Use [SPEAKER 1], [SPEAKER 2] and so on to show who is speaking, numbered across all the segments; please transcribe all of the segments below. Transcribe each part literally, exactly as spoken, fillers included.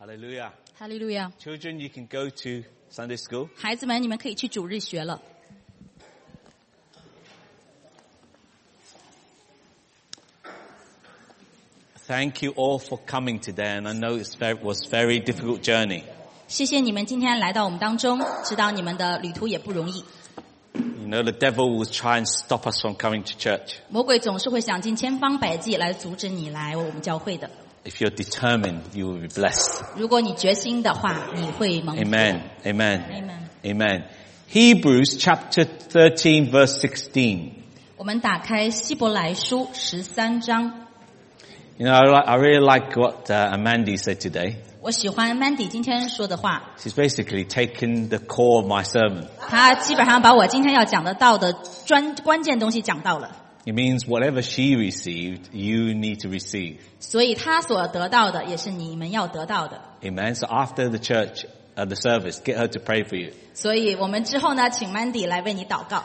[SPEAKER 1] Hallelujah.
[SPEAKER 2] 哈利路亚。
[SPEAKER 1] Children, you can go to Sunday school.
[SPEAKER 2] 孩子们，你们可以去主日学了。
[SPEAKER 1] Thank you all for coming today, and I know it was a very difficult journey.
[SPEAKER 2] 谢谢你们今天来到我们当中，知道你们的旅途也不容易。
[SPEAKER 1] You know, the devil will try and stop us from coming to church.
[SPEAKER 2] 魔鬼总是会想尽千方百计来阻止你来我们教会的。
[SPEAKER 1] If you're determined, you will be blessed.
[SPEAKER 2] 如果你决心的话，你会蒙福。
[SPEAKER 1] Amen. Amen.
[SPEAKER 2] Amen.
[SPEAKER 1] Amen. Hebrews chapter thirteen, verse sixteen.
[SPEAKER 2] 我们打开希伯来书十三章。
[SPEAKER 1] You know, I, li- I really like what uh, Amanda said today.
[SPEAKER 2] 我喜欢 Mandy 今天说的话，
[SPEAKER 1] She's basically taken the core of my sermon.
[SPEAKER 2] 她基本上把我今天要讲的道的专关键东西讲到了。
[SPEAKER 1] It means whatever she received, you need to receive.
[SPEAKER 2] 所以她所得到的也是你们要得到的。
[SPEAKER 1] Amen. So after the church, uh, the service, get her to pray for you.
[SPEAKER 2] 所以我们之后呢，请 Mandy 来为你祷告。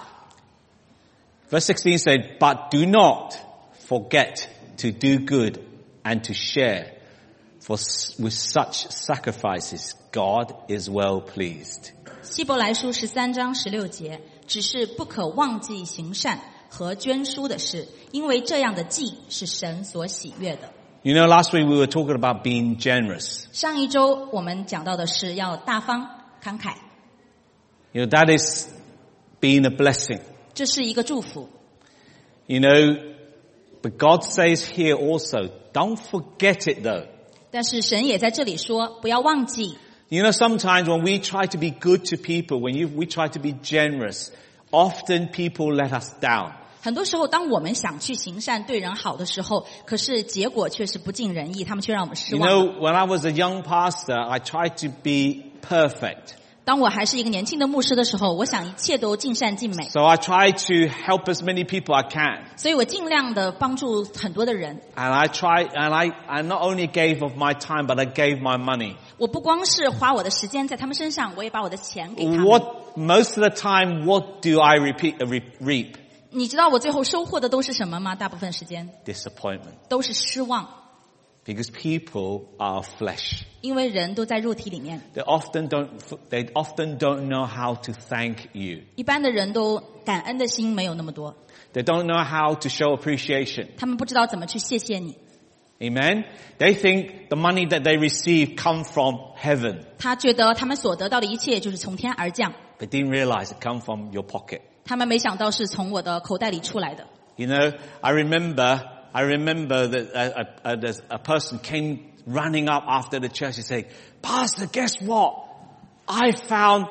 [SPEAKER 1] Verse sixteen said, "But do not forget to do good and to share, for s- with such sacrifices, God is well pleased."
[SPEAKER 2] 希伯来书十三章十六节，只是不可忘记行善和捐书的事，因为这样的祭是神所喜悦的。
[SPEAKER 1] You know, last week we were talking about being generous.
[SPEAKER 2] 上一周我们讲到的是要大方慷慨，
[SPEAKER 1] You know, that is being a blessing.
[SPEAKER 2] 这是一个祝福。
[SPEAKER 1] You know, but God says here also, don't forget it though.
[SPEAKER 2] 但是神也在这里说，不要忘记。
[SPEAKER 1] You know, sometimes when we try to be good to people, when you, we try to be generous, often people let us down.
[SPEAKER 2] 很多时候，当我们想去行善、对人好的时候，可是结果却是不尽人意，他们却让我们失
[SPEAKER 1] You
[SPEAKER 2] 望。
[SPEAKER 1] know, when I was a young pastor, I tried to be perfect.
[SPEAKER 2] 当我还是一个年轻的牧师的时候，我想一切都尽善尽美，
[SPEAKER 1] So I tried to help as many people I can.
[SPEAKER 2] 所以我尽量的帮助很多的人。
[SPEAKER 1] And I tried, and I, I not only gave of my time, but I gave my money.
[SPEAKER 2] 我不光是花我的时间在他们身上，我也把我的钱给他们。
[SPEAKER 1] What, most of the time, what do I repeat, uh, re- reap?
[SPEAKER 2] 你知道我最后收获的都是什么吗？大部分时间
[SPEAKER 1] Disappointment.
[SPEAKER 2] 都是失望，
[SPEAKER 1] Because people are flesh.
[SPEAKER 2] 因为人都在肉体里面。
[SPEAKER 1] They often don't, they often don't know how to thank you.
[SPEAKER 2] 一般的人都感恩的心没有那么多，
[SPEAKER 1] They don't know how to show appreciation.
[SPEAKER 2] 他们不知道怎么去谢谢你。
[SPEAKER 1] Amen? They think the money that they receive come from heaven.
[SPEAKER 2] 他觉得他们所得到的一切就是从天而降，
[SPEAKER 1] They didn't realize it come from your pocket.
[SPEAKER 2] 他们没想到是从我的口袋里出来的。
[SPEAKER 1] You know, I remember, I remember that a, a, a, there's a person came running up after the church and saying, "Pastor, guess what? I found,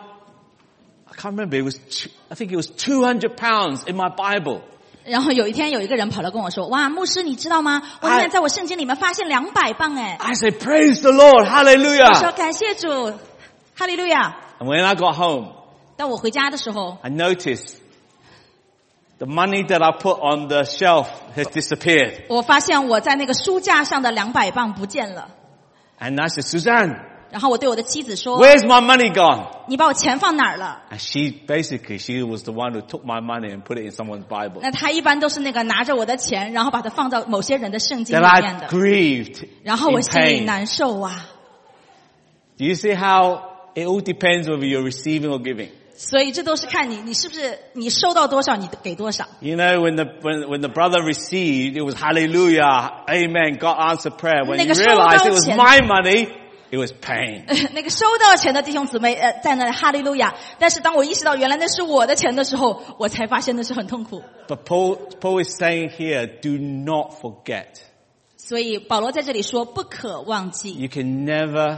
[SPEAKER 1] I can't remember, it was, two, I think it was two hundred pounds in my Bible."
[SPEAKER 2] 然后有一天有一个人跑来跟我说，哇，牧师你知道吗？我现在在我圣经里面发现两百磅哎。
[SPEAKER 1] I said, "Praise the Lord,
[SPEAKER 2] 我说
[SPEAKER 1] hallelujah."
[SPEAKER 2] 感谢主，哈利路亚。
[SPEAKER 1] And when I got home,
[SPEAKER 2] 当我回家的时候，
[SPEAKER 1] I noticed the money that I put on the shelf has disappeared.
[SPEAKER 2] 我发现我在那个书架上的两百磅不见了。
[SPEAKER 1] And I said, "Suzanne,
[SPEAKER 2] 然后我对我的妻子说，
[SPEAKER 1] where's my money gone?"
[SPEAKER 2] 你把我钱放哪儿了？
[SPEAKER 1] And she, basically, she was the one who took my money and put it in someone's Bible.
[SPEAKER 2] 那他一般都是那个拿着我的钱，然后把它放到某些人的圣经
[SPEAKER 1] That
[SPEAKER 2] 里面
[SPEAKER 1] I
[SPEAKER 2] 的，
[SPEAKER 1] grieved
[SPEAKER 2] 然后我
[SPEAKER 1] in
[SPEAKER 2] 心里
[SPEAKER 1] pain.
[SPEAKER 2] 难受啊。
[SPEAKER 1] Do you see how it all depends whether you're receiving or giving?
[SPEAKER 2] 所以这都是看你，你是不是你收到多少，你给多少。
[SPEAKER 1] You know, when the, when, when the brother received, it was hallelujah, amen, God answered prayer. When he
[SPEAKER 2] 那个收到
[SPEAKER 1] realized it was
[SPEAKER 2] 钱
[SPEAKER 1] my money, it was pain.
[SPEAKER 2] 那个收到钱的弟兄姊妹，呃，在那里哈利路亚。但是当我意识到原来那是我的钱的时候，我才发现那是很痛苦。
[SPEAKER 1] But Paul, Paul is saying here, do not forget.
[SPEAKER 2] 所以保罗在这里说，不可忘记，
[SPEAKER 1] You can never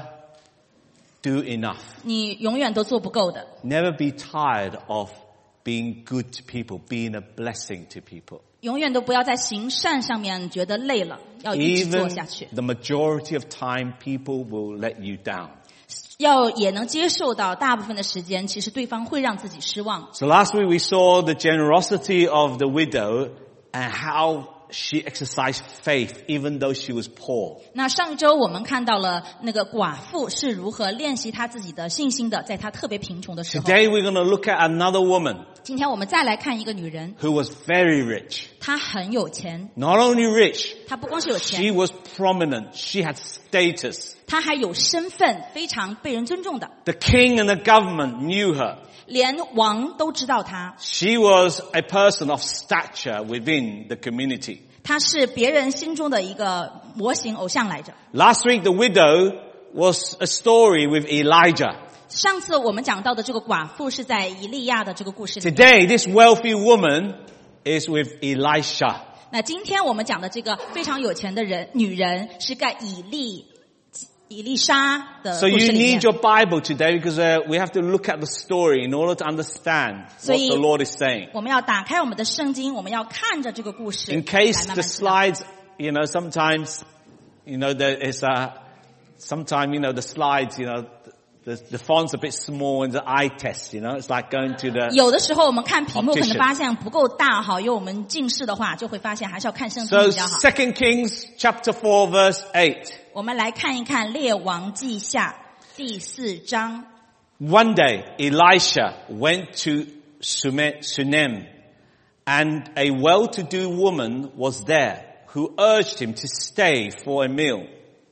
[SPEAKER 1] do enough.
[SPEAKER 2] 你永远都做不够的。
[SPEAKER 1] Never be tired of being good to people, being a blessing to people.
[SPEAKER 2] 永远都不要在行善上面觉得累了，要一直做
[SPEAKER 1] Even
[SPEAKER 2] 下去。
[SPEAKER 1] the majority of time, people will let you down.
[SPEAKER 2] 要也能接受到大部分的时间，其实对方会让自己失望。
[SPEAKER 1] So last week we saw the generosity of the widow and how she exercised faith even though she was poor.
[SPEAKER 2] 那上一周我们看到了那个寡妇是如何练习她自己的信心的，在她特别贫穷的时候。
[SPEAKER 1] Today we're going to look at another woman
[SPEAKER 2] 今天我们再来看一个女人，
[SPEAKER 1] who was very rich.
[SPEAKER 2] 她很有钱，
[SPEAKER 1] Not only rich,
[SPEAKER 2] 她不光是有
[SPEAKER 1] she
[SPEAKER 2] 钱，
[SPEAKER 1] was prominent. She had status.
[SPEAKER 2] 她还有身份，非常被人尊重的，
[SPEAKER 1] The king and the government knew her.
[SPEAKER 2] 连王都知道她。
[SPEAKER 1] She was a person of stature within the community.
[SPEAKER 2] 她是别人心中的一个模型偶像来着。
[SPEAKER 1] Last week, the widow was a story with Elijah.
[SPEAKER 2] 上次我们讲到的这个寡妇是在以利亚的这个故事里面。
[SPEAKER 1] Today, this wealthy woman is with Elisha.
[SPEAKER 2] 那今天我们讲的这个非常有钱的人女人是在以利以利沙的
[SPEAKER 1] So
[SPEAKER 2] 故事
[SPEAKER 1] you
[SPEAKER 2] 里面
[SPEAKER 1] need。your Bible today because uh, we have to look at the story in order to understand what
[SPEAKER 2] 所以
[SPEAKER 1] the Lord is saying.
[SPEAKER 2] 我们要打开我们的圣经，我们要看着这个故事
[SPEAKER 1] In
[SPEAKER 2] 来
[SPEAKER 1] case
[SPEAKER 2] 慢
[SPEAKER 1] the
[SPEAKER 2] 慢知道。
[SPEAKER 1] slides, you know, sometimes, you know, there is a, sometimes, you know, the slides, you know, the, the font's a bit small and the eye test, you know, it's like going to the...
[SPEAKER 2] 有的时候我们看屏幕可能
[SPEAKER 1] Optician
[SPEAKER 2] 发现不够大哈，因为我们近视的话就会发现还是要看圣经
[SPEAKER 1] So
[SPEAKER 2] 比较好。
[SPEAKER 1] Second Kings chapter four verse eight.
[SPEAKER 2] 我们来看一看列王记下第四章。
[SPEAKER 1] One day, Elisha went to Sume- Sunem, and a well-to-do woman was there who urged him to stay for a meal.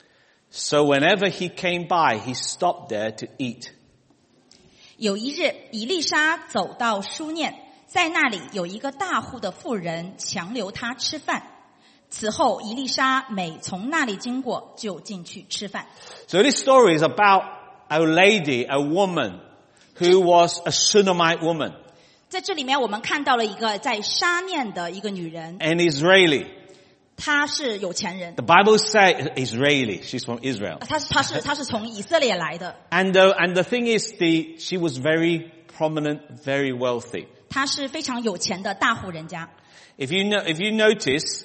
[SPEAKER 1] So whenever he came by, he stopped there to eat.
[SPEAKER 2] 有一日，以利沙走到书念，在那里有一个大户的妇人强留他吃饭。此后，以利沙每从那里经过，就进去吃饭。
[SPEAKER 1] So this story is about a lady, a woman, who was a Shunammite woman,
[SPEAKER 2] 在这里面，我们看到了一个在沙念的一个女人，
[SPEAKER 1] an Israeli.
[SPEAKER 2] 她是有钱人，
[SPEAKER 1] The Bible says Israeli. She's from Israel.
[SPEAKER 2] 她是她是她是从以色列来的，
[SPEAKER 1] And the, and the thing is, the, she was very prominent, very wealthy.
[SPEAKER 2] 她是非常有钱的大户人家。
[SPEAKER 1] If you know, if you notice,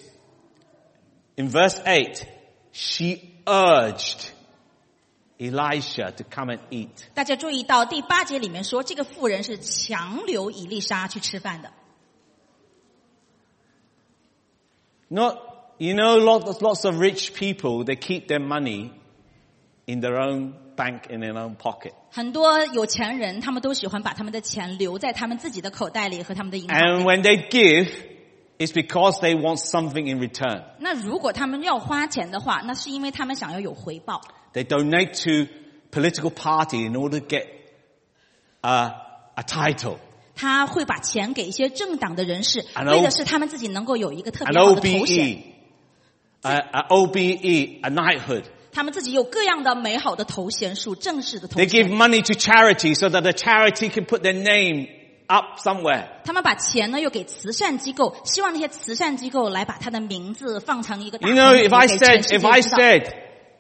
[SPEAKER 1] in verse eight, she urged Elisha to come and eat.
[SPEAKER 2] 大家注意到第八节里面说，这个妇人是强留以利沙去吃饭的。
[SPEAKER 1] Not, you know, lots, lots of rich people, they keep their money in their own bank, in their own pocket.
[SPEAKER 2] 很多有钱人，他们都喜欢把他们的钱留在他们自己的口袋里和他们的银行
[SPEAKER 1] And
[SPEAKER 2] 里。
[SPEAKER 1] when they give, it's because they want something in return.
[SPEAKER 2] 那如果他们要花钱的话，那是因为他们想要有回报。
[SPEAKER 1] They donate to political party in order to get a, a title,
[SPEAKER 2] 他会把钱给一些政党的人士，
[SPEAKER 1] An
[SPEAKER 2] 为的是他们自己能够有一个特
[SPEAKER 1] an
[SPEAKER 2] 别好的头衔。
[SPEAKER 1] O B E, a, a O B E, a knighthood.
[SPEAKER 2] 他们自己有各样的美好的头衔，属正式的头
[SPEAKER 1] They give
[SPEAKER 2] 衔。
[SPEAKER 1] money to charity so that the charity can put their name up somewhere.
[SPEAKER 2] 他们把钱呢又给慈善机构，希望那些慈善机构来把他的名字放成一个大
[SPEAKER 1] You
[SPEAKER 2] 红
[SPEAKER 1] know,
[SPEAKER 2] 旗
[SPEAKER 1] if I
[SPEAKER 2] 给全
[SPEAKER 1] said,
[SPEAKER 2] 世界
[SPEAKER 1] if I
[SPEAKER 2] 知道。
[SPEAKER 1] said,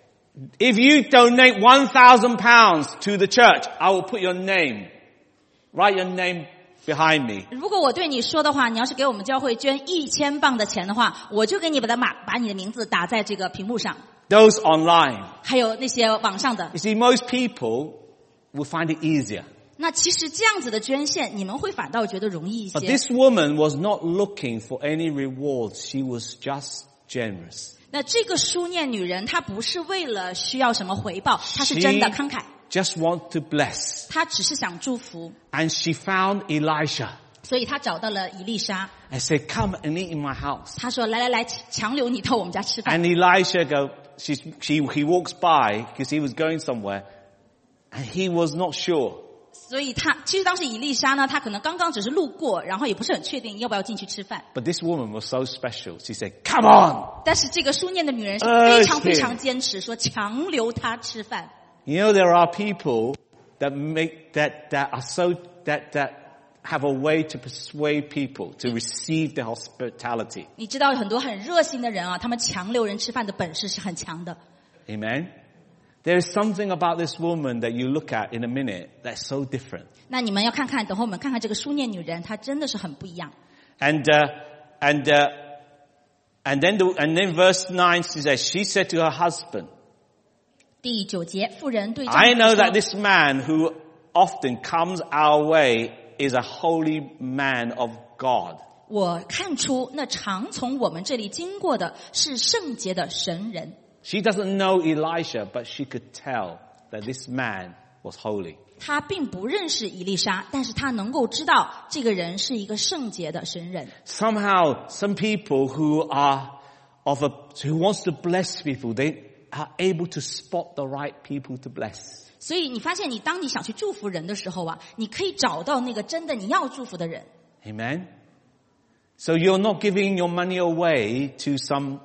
[SPEAKER 1] if you donate one thousand pounds to the church, I will put your name, write your name behind me.
[SPEAKER 2] 如果我对你说的话，你要是给我们教会捐一千磅的钱的话，我就给你把它把把你的名字打在这个屏幕上，
[SPEAKER 1] Those online.
[SPEAKER 2] 还有那些网上的。
[SPEAKER 1] You see, most people will find it easier.
[SPEAKER 2] 那其实这样子的捐献，你们会反倒觉得容易一
[SPEAKER 1] But
[SPEAKER 2] 些。
[SPEAKER 1] this woman was not looking for any rewards. She was just generous.
[SPEAKER 2] 那这个书念女人，她不是为了需要什么回报，她是
[SPEAKER 1] She
[SPEAKER 2] 真的慷慨，
[SPEAKER 1] just want to bless.
[SPEAKER 2] 她只是想祝福，
[SPEAKER 1] And she found Elisha
[SPEAKER 2] 所以她找到了以利沙，
[SPEAKER 1] and said, come and eat in my house.
[SPEAKER 2] 她说：“来来来，强留你到我们家吃饭。
[SPEAKER 1] And Elisha go, she's, she, he walks by because he was going somewhere and he was not sure. ”
[SPEAKER 2] 所以她其实当时以利沙呢，她可能刚刚只是路过，然后也不是很确定要不要进去吃饭。
[SPEAKER 1] But this woman was so special. She said, come on.
[SPEAKER 2] 但是这个书念的女人是
[SPEAKER 1] 呃
[SPEAKER 2] 非常
[SPEAKER 1] 是
[SPEAKER 2] 非常坚持，说强留她吃饭。
[SPEAKER 1] You know, there are people that make, that, that are so, that, that have a way to persuade people to receive their hospitality.
[SPEAKER 2] 你知道很多很热心的人啊，他们强留人吃饭的本事是很强的。
[SPEAKER 1] Amen. There is something about this woman that you look at in a minute that's so different.
[SPEAKER 2] 那你们要看看，等会我们看看这个书念女人，她真的是很不一样。
[SPEAKER 1] And, uh, and, uh, and then, the, and then verse nine says, she said to her husband,
[SPEAKER 2] 第九节，妇人对丈夫
[SPEAKER 1] I know
[SPEAKER 2] 说
[SPEAKER 1] that this man who often comes our way is a holy man of God.
[SPEAKER 2] 我看出那常从我们这里经过的是圣洁的神人。
[SPEAKER 1] She doesn't know Elisha, but she could tell that this man was holy.
[SPEAKER 2] 他并不认识以利沙，但是他能够知道这个人是一个圣洁的神人。
[SPEAKER 1] Somehow, some people who are of a, who wants to bless people, they are able to spot the right people to bless.
[SPEAKER 2] 所以你发现你当你想去祝福人的时候啊，你可以找到那个真的你要祝福的人。
[SPEAKER 1] Amen? So you're not giving your money away to some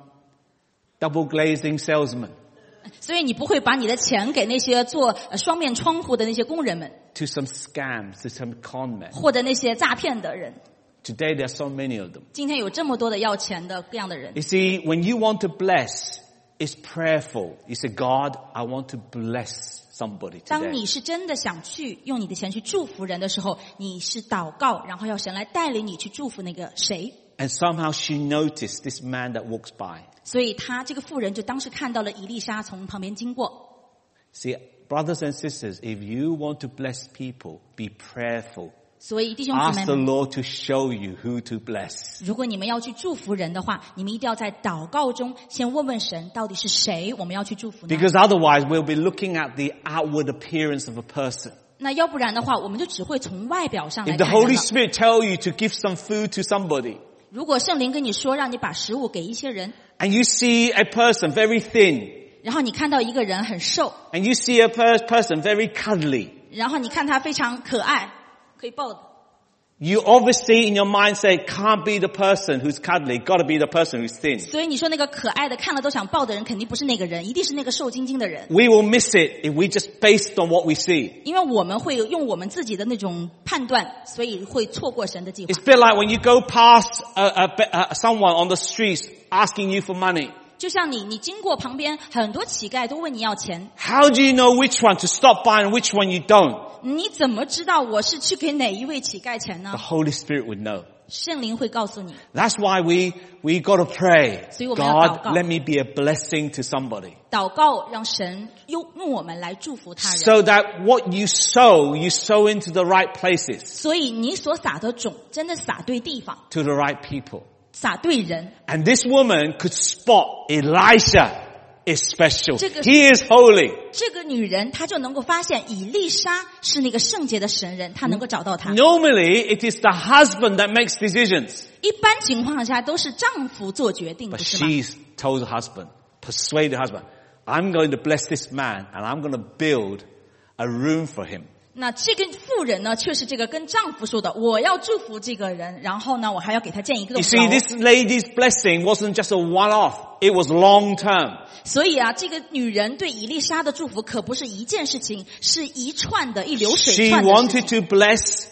[SPEAKER 1] double glazing salesman,
[SPEAKER 2] 所以你不会把你的钱给那些做呃双面窗户的那些工人们，
[SPEAKER 1] to some scams, to some con men.
[SPEAKER 2] 或者那些诈骗的人。
[SPEAKER 1] Today there are so many of them.
[SPEAKER 2] 今天有这么多的要钱的各样的人。
[SPEAKER 1] You see, when you want to bless, it's prayerful. You say, God, I want to bless somebody
[SPEAKER 2] 当
[SPEAKER 1] today.
[SPEAKER 2] 你是真的想去用你的钱去祝福人的时候，你是祷告，然后要神来带领你去祝福那个谁。
[SPEAKER 1] And somehow she noticed this man that walks by.
[SPEAKER 2] 所以他这个妇人就当时看到了以利沙从旁边经过。
[SPEAKER 1] See, brothers and sisters, if you want to bless people, be prayerful.
[SPEAKER 2] 所以弟兄姊
[SPEAKER 1] Ask
[SPEAKER 2] 妹
[SPEAKER 1] the
[SPEAKER 2] 们，
[SPEAKER 1] Lord to show you who to bless.
[SPEAKER 2] 如果你们要去祝福人的话，你们一定要在祷告中先问问神，到底是谁我们要去祝福呢？
[SPEAKER 1] Because otherwise we'll be looking at the outward appearance of a person.
[SPEAKER 2] 那要不然的话，我们就只会从外表上来
[SPEAKER 1] If the
[SPEAKER 2] 看人
[SPEAKER 1] Holy
[SPEAKER 2] 了。
[SPEAKER 1] Spirit tell you to give some food to somebody,
[SPEAKER 2] 如果圣灵跟你说，让你把食物给一些人，
[SPEAKER 1] and you see a person very thin,
[SPEAKER 2] 然后你看到一个人很瘦，
[SPEAKER 1] and you see a per- person very cuddly,
[SPEAKER 2] 然后你看他非常可爱，可以抱的，
[SPEAKER 1] you obviously in your mind say, can't be the person who's cuddly, gotta be the person who's thin.
[SPEAKER 2] 所以你说那个可爱的看了都想抱的人，肯定不是那个人，一定是那个瘦晶晶的人。
[SPEAKER 1] We will miss it if we just based on what we see.
[SPEAKER 2] 因为我们会用我们自己的那种判断，所以会错过神的计划
[SPEAKER 1] It's。a bit like when you go past a, a, a, someone on the streets asking you for money.
[SPEAKER 2] 就像你，你经过旁边，很多乞丐都问你要钱，
[SPEAKER 1] How do you know which one to stop by and which one you don't?
[SPEAKER 2] 你怎么知道我是去给哪一位乞丐钱
[SPEAKER 1] The
[SPEAKER 2] 呢？
[SPEAKER 1] Holy Spirit would know.
[SPEAKER 2] 圣灵会告诉你。
[SPEAKER 1] That's why we, we gotta pray.
[SPEAKER 2] 所以我们要祷告。
[SPEAKER 1] God, let me be a blessing to somebody.
[SPEAKER 2] 祷告让神用用我们来祝福他人，
[SPEAKER 1] So that what you sow, you sow into the right places,
[SPEAKER 2] 所以你所撒的种真的撒对地方，
[SPEAKER 1] to the right people.
[SPEAKER 2] 撒对人。
[SPEAKER 1] And this woman could spot Elisha is special.
[SPEAKER 2] 这个-
[SPEAKER 1] He is holy.
[SPEAKER 2] 这个女人她就能够发现以利沙是那个圣洁的神人，她能够找到他。
[SPEAKER 1] Normally, it is the husband that makes decisions.
[SPEAKER 2] 一般情况下都是丈夫做决定，
[SPEAKER 1] But
[SPEAKER 2] 不是吗？
[SPEAKER 1] she's told the husband, persuade the husband, I'm going to bless this man and I'm going to build a room for him.
[SPEAKER 2] 那这个妇人呢，却是这个跟丈夫说的，我要祝福这个人，然后呢，我还要给他建一个
[SPEAKER 1] You
[SPEAKER 2] 楼。
[SPEAKER 1] see, this lady's blessing wasn't just a one-off. It was long term.
[SPEAKER 2] 所以啊，这个女人对以利沙的祝福可不是一件事情，是一串的一流水
[SPEAKER 1] She
[SPEAKER 2] 串的事
[SPEAKER 1] wanted
[SPEAKER 2] 情。
[SPEAKER 1] to bless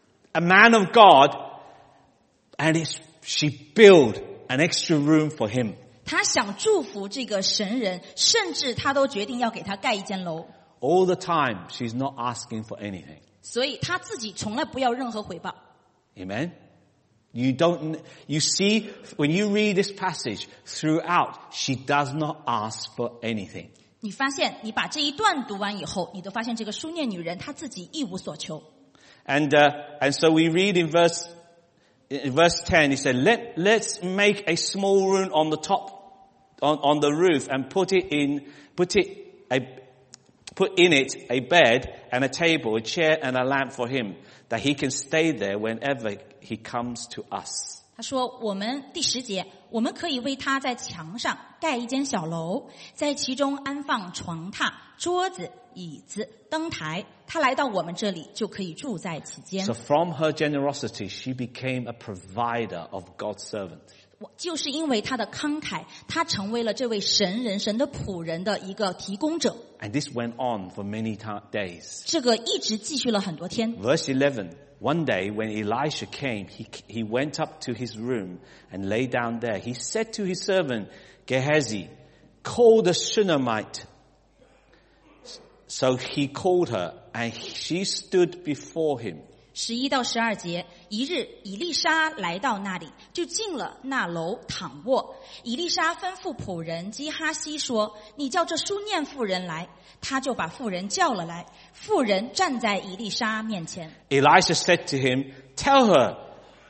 [SPEAKER 1] a man of God and it's, she built an extra room for him.
[SPEAKER 2] 她想祝福这个神人，甚至她都决定要给他盖一间楼。
[SPEAKER 1] All the time, she's not asking for anything.
[SPEAKER 2] 所以她自己从来不要任何回报。
[SPEAKER 1] Amen? You don't, you see, when you read this passage throughout, she does not ask for anything.
[SPEAKER 2] 你发现，你把这一段读完以后，你都发现这个书念女人她自己一无所求。
[SPEAKER 1] And, uh, and so we read in verse, in verse ten, he said, Let, let's make a small room on the top, on, on the roof and put it in, put it, a, put in it a bed and a table, a chair and a lamp for him, that he can stay there whenever he comes to us.
[SPEAKER 2] 他说：“我们第十节，我们可以为他在墙上盖一间小楼，在其中安放床榻、桌子、椅子、灯台。他来到我们这里，就可以住在其间。
[SPEAKER 1] So from her generosity, she became a provider of God's servant.
[SPEAKER 2] 我就是因为他的慷慨，他成为了这位神人神的仆人的一个提供者。
[SPEAKER 1] And this went on for many ta- days.
[SPEAKER 2] 这个一直继续了很多天。
[SPEAKER 1] Verse eleven, one day when Elisha came, he, he went up to his room and lay down there. He said to his servant Gehazi, call the Shunammite. So he called her and she stood before him.
[SPEAKER 2] 十一到十二节，一日以利沙来到那里，就进了那楼躺卧。以利沙吩咐仆人基哈西说：“你叫这书念妇人来。”他就把妇人叫了来，妇人站在以利沙面前。
[SPEAKER 1] Elisha said to him, tell her,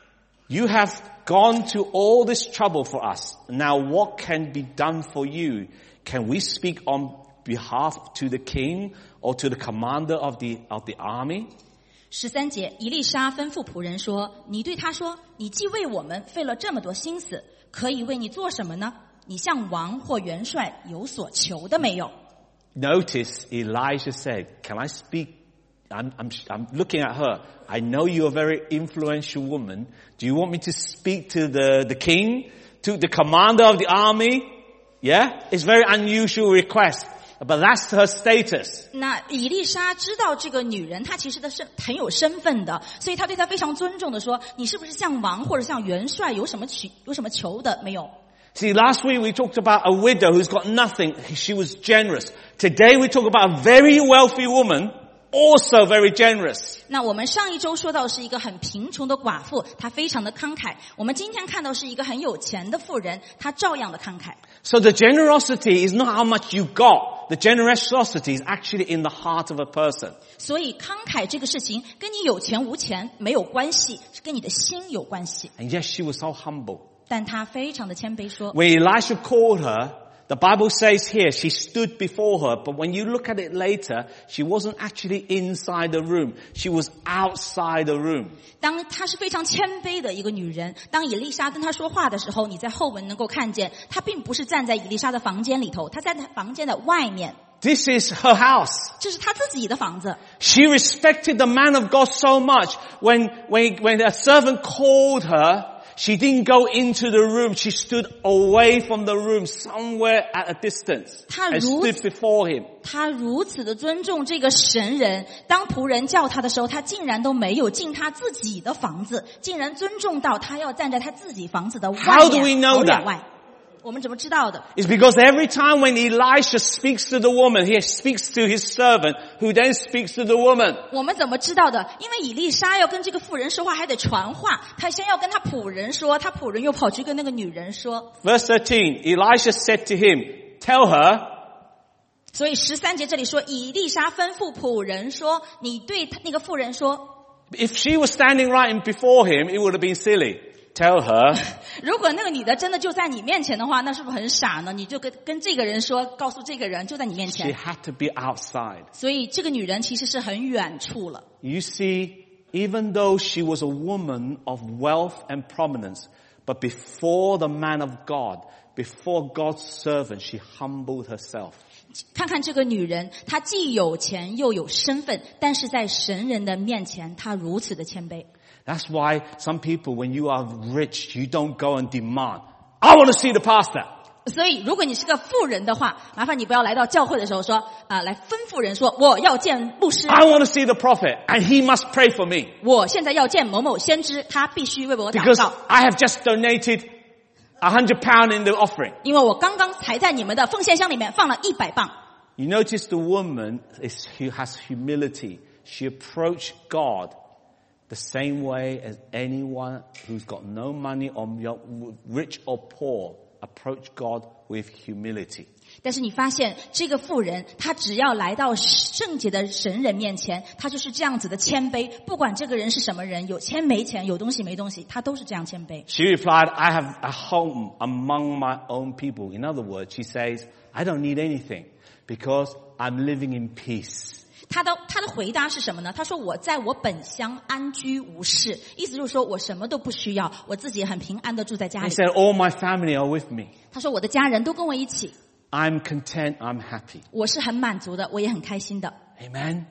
[SPEAKER 1] You have gone to all this trouble for us. Now what can be done for you? Can we speak on behalf to the king or to the commander of the, of the army?
[SPEAKER 2] 十三节，以利沙吩咐仆人说：“你对他说，你既为我们费了这么多心思，可以为你做什么呢？你向王或元帅有所求的没有？”
[SPEAKER 1] Notice Elijah said, "Can I speak?" I'm, I'm, I'm looking at her. I know you're a very influential woman. Do you want me to speak to the, the king, to the commander of the army? Yeah, it's a very unusual request. But that's her status.
[SPEAKER 2] 那以利沙知道这个女人她其实的是很有身份的，所以他对她非常尊重的说：“你是不是向王或者向元帅有什么求有什么求的没有？”
[SPEAKER 1] See, last week we talked about a widow who's got nothing. She was generous. Today we talk about a very wealthy woman, also very generous.
[SPEAKER 2] 那我们上一周说到是一个很贫穷的寡妇，她非常的慷慨。我们今天看到是一个很有钱的妇人，她照样的慷慨。
[SPEAKER 1] So the generosity is not how much you got. The generosity is actually in the heart of a person.
[SPEAKER 2] 所以慷慨这个事情跟你有钱无钱没有关系，是跟你的心有关系。
[SPEAKER 1] And yes, she was so humble.
[SPEAKER 2] 但她非常的谦卑说
[SPEAKER 1] When Elisha called her, the Bible says here, she stood before her, but when you look at it later, she wasn't actually inside the room. She was outside the room.
[SPEAKER 2] 当她是非常谦卑的一个女人，当以利沙跟她说话的时候，你在后文能够看见，她并不是站在以利沙的房间里头，她在房间的外面。
[SPEAKER 1] This is her house.
[SPEAKER 2] 这是她自己的房子。
[SPEAKER 1] She respected the man of God so much. When, when, when a servant called her, she didn't go into the room. She stood away from the room, somewhere at a distance, and stood before him.
[SPEAKER 2] 她如此的尊重这个神人，当仆人叫她的时候，她竟然都没有进她自己的房子，竟然尊重到她要站在她自己房子的外面，
[SPEAKER 1] How do we know that?
[SPEAKER 2] 外。我们怎么知道的？
[SPEAKER 1] It's because every time when Elisha speaks to the woman, he speaks to his servant, who then speaks to the woman.
[SPEAKER 2] 我们怎么知道的？因为以利沙要跟这个妇人说话，还得传话。他先要跟他仆人说，他仆人又跑去跟那个女人说。
[SPEAKER 1] Verse thirteen, Elisha said to him, "Tell her."
[SPEAKER 2] 所以十三节这里说，以利沙吩咐仆人说：“你对那个妇人说。”
[SPEAKER 1] If she was standing right in before him, it would have been silly. Tell her.
[SPEAKER 2] 如果那个女的真的就在你面前的话，那是不是很傻呢？你就跟跟这个人说，告诉这个人就在你面前。
[SPEAKER 1] She had to be outside.
[SPEAKER 2] 所以这个女人其实是很远处了。
[SPEAKER 1] You see, even though she was a woman of wealth and prominence, but before the man of God, before God's servant, she humbled herself.
[SPEAKER 2] 看看这个女人，她既有钱又有身份，但是在神人的面前，她如此的谦卑。
[SPEAKER 1] That's why some people, when you are rich, you don't go and demand, "I want to see the pastor."
[SPEAKER 2] 所以，如果你是个富人的话，麻烦你不要来到教会的时候说啊，来吩咐人说我要见牧师。
[SPEAKER 1] I want to see the prophet, and he must pray for me.
[SPEAKER 2] 我现在要见某某先知，他必须为我祷
[SPEAKER 1] Because
[SPEAKER 2] 告。
[SPEAKER 1] I have just donated a hundred pound in the offering.
[SPEAKER 2] 因为我刚刚才在你们的奉献箱里面放了一百磅。
[SPEAKER 1] You notice the woman is, who has humility. She approached God the same way as anyone who's got no money or rich or poor approach God with humility.
[SPEAKER 2] 但是你发现这个妇人，她只要来到圣洁的神人面前，她就是这样子的谦卑。不管这个人是什么人，有钱没钱，有东西没东西，她都是这样谦卑。
[SPEAKER 1] She replied, "I have a home among my own people." In other words, she says, "I don't need anything because I'm living in peace."
[SPEAKER 2] 他的他的回答是什么呢？他说我在我本乡安居无事，意思就是说我什么都不需要，我自己很平安的住在家
[SPEAKER 1] He
[SPEAKER 2] 里。
[SPEAKER 1] said, "All my family are with me.
[SPEAKER 2] 他说我的家人都跟我一起，
[SPEAKER 1] I'm content, I'm happy."
[SPEAKER 2] 我是很满足的，我也很开心的。
[SPEAKER 1] Amen.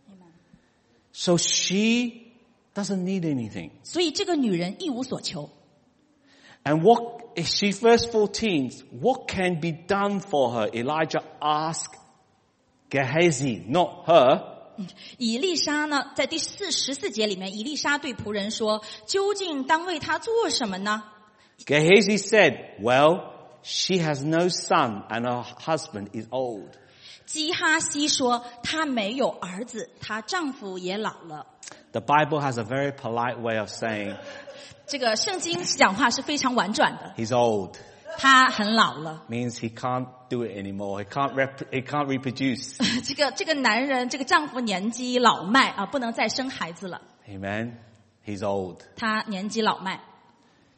[SPEAKER 1] So she doesn't need anything.
[SPEAKER 2] 所以这个女人一无所求。
[SPEAKER 1] And what, she verse fourteen, what can be done for her? Elijah asked Gehazi, not her.
[SPEAKER 2] 以利沙呢，在第四十四节里面，以利沙对仆人说：“究竟当为他做什么呢？”
[SPEAKER 1] Gehazi said, "Well, she has no son and her husband is old."
[SPEAKER 2] 基哈西说：“她没有儿子，她丈夫也老了。”
[SPEAKER 1] The Bible has a very polite way of saying,
[SPEAKER 2] 这个圣经讲话是非常婉转的。
[SPEAKER 1] he's old.
[SPEAKER 2] 他很老了。
[SPEAKER 1] Means he can't do it anymore. He can't rep- he can't reproduce.
[SPEAKER 2] 这个这个男人，这个丈夫年纪老迈啊，不能再生孩子了。
[SPEAKER 1] Amen. He's old.
[SPEAKER 2] 他年纪老迈。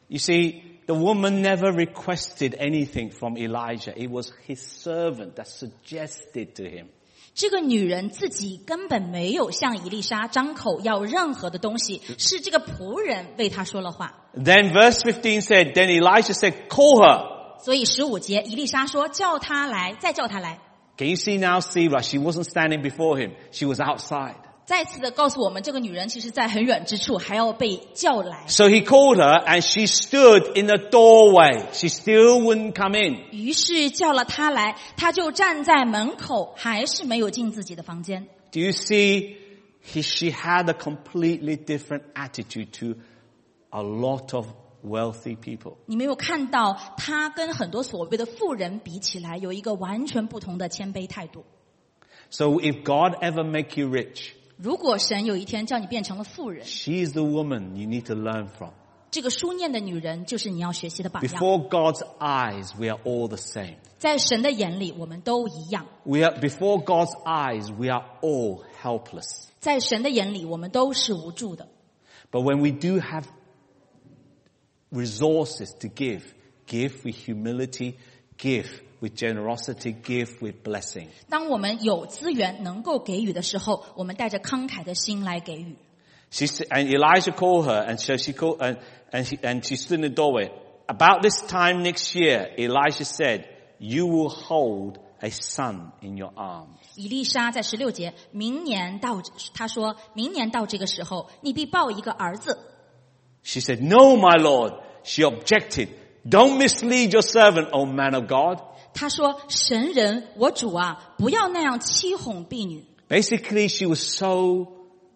[SPEAKER 1] You see, the woman never requested anything from Elijah. It was his servant that suggested to him.
[SPEAKER 2] 这个女人自己根本没有向以利沙张口要任何的东西，是这个仆人为她说了话。
[SPEAKER 1] Then verse fifteen said, then Elijah said, call her.
[SPEAKER 2] 所以十五节，以利沙说叫她来，再叫她来。
[SPEAKER 1] Can you see now, see, right? She wasn't standing before him. She was outside.
[SPEAKER 2] 再次的告诉我们，这个女人其实在很远之处，还要被叫来。
[SPEAKER 1] So he called her and she stood in the doorway. She still wouldn't come in.
[SPEAKER 2] 于是叫了她来，她就站在门口，还是没有进自己的房间。
[SPEAKER 1] Do you see? He, she had a completely different attitude to a lot of wealthy people.
[SPEAKER 2] 你没有看到她跟很多所谓的富人比起来，有一个完全不同的谦卑态度。
[SPEAKER 1] So if God ever make you rich,
[SPEAKER 2] 如果神有一天叫你变成了富人，
[SPEAKER 1] she is the woman you need to learn from.
[SPEAKER 2] 这个书念的女人就是你要学习的榜样。
[SPEAKER 1] Before God's eyes, we are all the same.
[SPEAKER 2] 在神的眼里，我们都一样。
[SPEAKER 1] We are, before God's eyes, we are all helpless.
[SPEAKER 2] 在神的眼里，我们都是无助的。
[SPEAKER 1] But when we do have resources to give, give with humility, give with generosity, give with blessing.
[SPEAKER 2] 当我们有资源能够给予的时候，我们带着慷慨的心来给予。
[SPEAKER 1] She said, and Elijah called her, and so she called, and, and, she, and she stood in the doorway. About this time next year, Elijah said, you will hold a son in your arms.
[SPEAKER 2] 以利沙在十六节，明年到，他说，明年到这个时候，你必抱一个儿子。
[SPEAKER 1] She said, no, my Lord. She objected. Don't mislead your servant, O man of God.
[SPEAKER 2] 他说：“神人，我主啊，不要那样欺哄婢女。”
[SPEAKER 1] Basically, she was so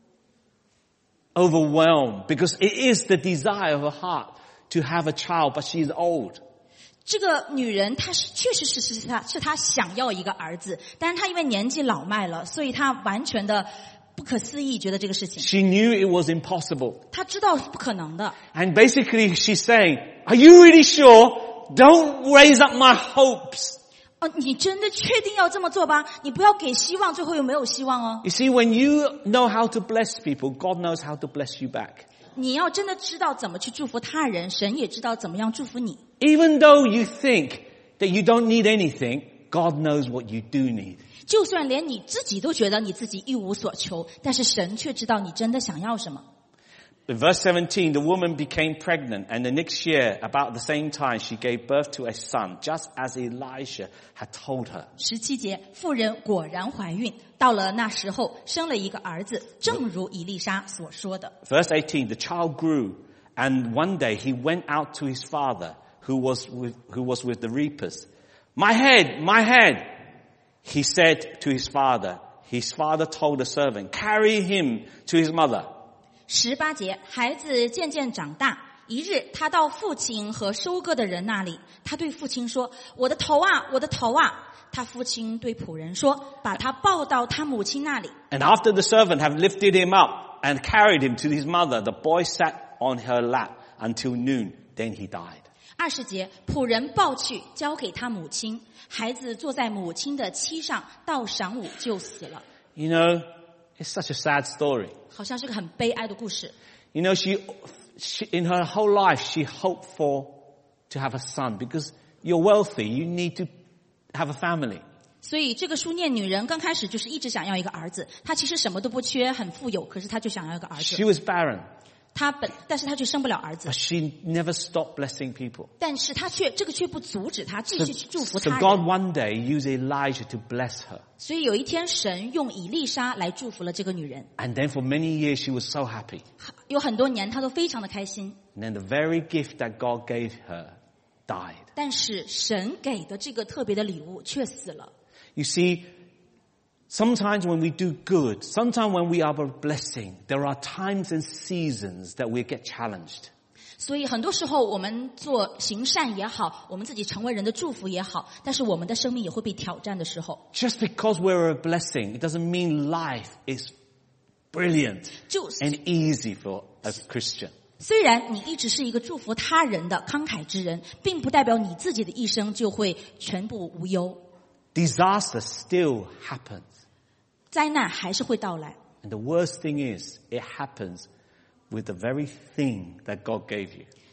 [SPEAKER 1] overwhelmed because it is the desire of her heart to have a child, but she is old.
[SPEAKER 2] 这个女人，她是确实是是她是她想要一个儿子，但是她因为年纪老迈了，所以她完全的不可思议，觉得这个事情。
[SPEAKER 1] She knew it was impossible.
[SPEAKER 2] 她知道是不可能的。
[SPEAKER 1] And basically, she's saying, are you really sure? Don't raise up my hopes.
[SPEAKER 2] 哦，你真的确定要这么做吧？你不要给希望，最后又没有希望哦。
[SPEAKER 1] You see, when you know how to bless people, God knows how to bless you back.
[SPEAKER 2] 你要真的知道怎么去祝福他人，神也知道怎么样祝福你。
[SPEAKER 1] Even though you think that you don't need anything, God knows what you do need.
[SPEAKER 2] 就算连你自己都觉得你自己一无所求，但是神却知道你真的想要什么。
[SPEAKER 1] In verse seventeen, the woman became pregnant, and the next year, about the same time, she gave birth to a son, just as Elisha had told her.
[SPEAKER 2] 十七节，妇人果然怀孕，到了那时候生了一个儿子，正如以利沙所说的。
[SPEAKER 1] Verse eighteen, the child grew, and one day he went out to his father, who was with, who was with the reapers. My head, my head, he said to his father. His father told the servant, carry him to his mother.
[SPEAKER 2] 十八节，孩子渐渐长大，一日他到父亲和收割的人那里，他对父亲说：“我的头啊，我的头啊！”他父亲对仆人说：“把他抱到他母亲那里。”
[SPEAKER 1] And after the servant had lifted him up and carried him to his mother, the boy sat on her lap until noon. Then he died.
[SPEAKER 2] 二十节，仆人抱去，交给他母亲，孩子坐在母亲的膝上，到晌午就死了。
[SPEAKER 1] You know, it's such a sad story.
[SPEAKER 2] 好像是个很悲哀的故事。
[SPEAKER 1] You know, she, she, in her whole life, she hoped for to have a son because you're wealthy. You need to have a family.
[SPEAKER 2] 所以这个书念女人刚开始就是一直想要一个儿子，她其实什么都不缺，很富有，可是她就想要一个儿
[SPEAKER 1] She
[SPEAKER 2] 子。
[SPEAKER 1] was barren,
[SPEAKER 2] 她本，但是她却生不了儿子
[SPEAKER 1] but，she never stopped blessing people.
[SPEAKER 2] 但是她却这个却不阻止她继
[SPEAKER 1] So,
[SPEAKER 2] 续去祝福
[SPEAKER 1] so
[SPEAKER 2] 他
[SPEAKER 1] God
[SPEAKER 2] 人。
[SPEAKER 1] one day used Elijah to bless her.
[SPEAKER 2] 所以有一天，神用以利沙来祝福了这个女人。
[SPEAKER 1] And then for many years she was so happy.
[SPEAKER 2] 有很多年，她都非常的开心。
[SPEAKER 1] And then the very gift that God gave her died.
[SPEAKER 2] 但是神给的这个特别的礼物却死了。
[SPEAKER 1] You see, sometimes when we do good, sometimes when we are a blessing, there are times and seasons that we get challenged.
[SPEAKER 2] 所以很多时候我们做行善也好，我们自己成为人的祝福也好，但是我们的生命也会被挑战的时候。
[SPEAKER 1] Just because we're a blessing, it doesn't mean life is brilliant
[SPEAKER 2] 就
[SPEAKER 1] and easy for a Christian.
[SPEAKER 2] 虽然你一直是一个祝福他人的慷慨之人，并不代表你自己的一生就会全部无忧，
[SPEAKER 1] Disaster still happens.
[SPEAKER 2] 灾难还是会到来。
[SPEAKER 1] And the worst thing is, it happens with the very thing that God gave you.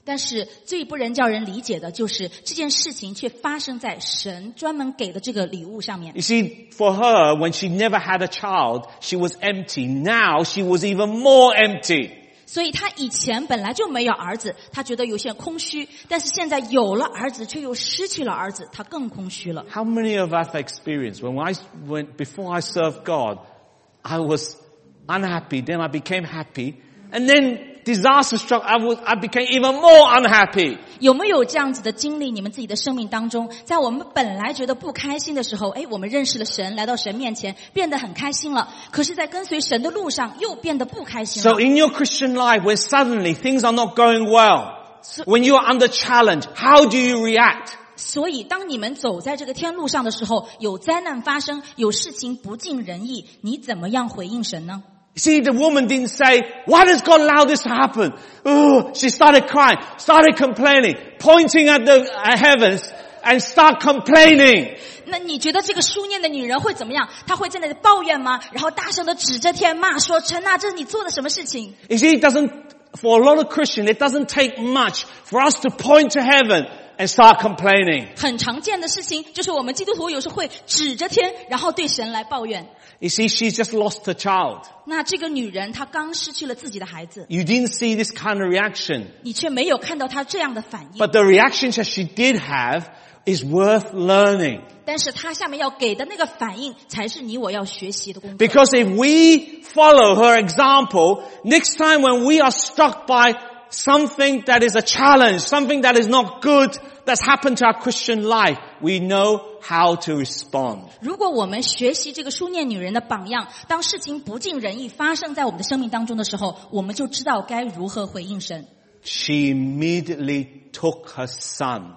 [SPEAKER 2] 但是最不能叫人理解的就是这件事情却发生在神专门给的这个礼物上面。
[SPEAKER 1] You see, for her, when she never had a child, she was empty. Now she was even more empty.
[SPEAKER 2] 所以他以前本来就没有儿子，他觉得有些空虚，但是现在有了儿子却又失去了儿子，他更空虚了。
[SPEAKER 1] How many of us have experienced when I when before I served God, I was unhappy, then I became happy, and then disaster struck, I was I became even more unhappy.
[SPEAKER 2] 有没有这样子的经历？你们自己的生命当中，在我们本来觉得不开心的时候，哎，我们认识了神，来到神面前，变得很开心了。可是在跟随神的路上，又变得不开心了。
[SPEAKER 1] So in your Christian life, when suddenly things are not going well, when you are under challenge, how do you react?
[SPEAKER 2] 所以当你们走在这个天路上的时候，有灾难发生，有事情不尽人意，你怎么样回应神呢？
[SPEAKER 1] See, the woman didn't say, why does God allow this to happen? Oh, she started crying, started complaining, pointing at the at heavens and start complaining.
[SPEAKER 2] 那你觉得这个书念的女人会怎么样？她会在那里抱怨吗？然后大声的指着天骂说：“神啊，这是你做的什么事情？”
[SPEAKER 1] You see, it doesn't, for a lot of Christians, it doesn't take much for us to point to heaven and start complaining.
[SPEAKER 2] 很常见的事情就是我们基督徒有时候会指着天，然后对神来抱怨。
[SPEAKER 1] You see, she's just lost a child.
[SPEAKER 2] 那这个女人她刚失去了自己的孩子，
[SPEAKER 1] You didn't see this kind of reaction.
[SPEAKER 2] 你却没有看到她这样的反应。
[SPEAKER 1] But the reaction that she did have is worth learning.
[SPEAKER 2] 但是她下面要给的那个反应，才是你我要学习的工作。
[SPEAKER 1] Because if we follow her example, next time when we are struck by something that is a challenge, something that is not good, that's happened to our Christian life, we know how to respond.
[SPEAKER 2] 如果我们学习这个书念女人的榜样，当事情不尽人意发生在我们的生命当中的时候，我们就知道该如何回应神。
[SPEAKER 1] She immediately took her son,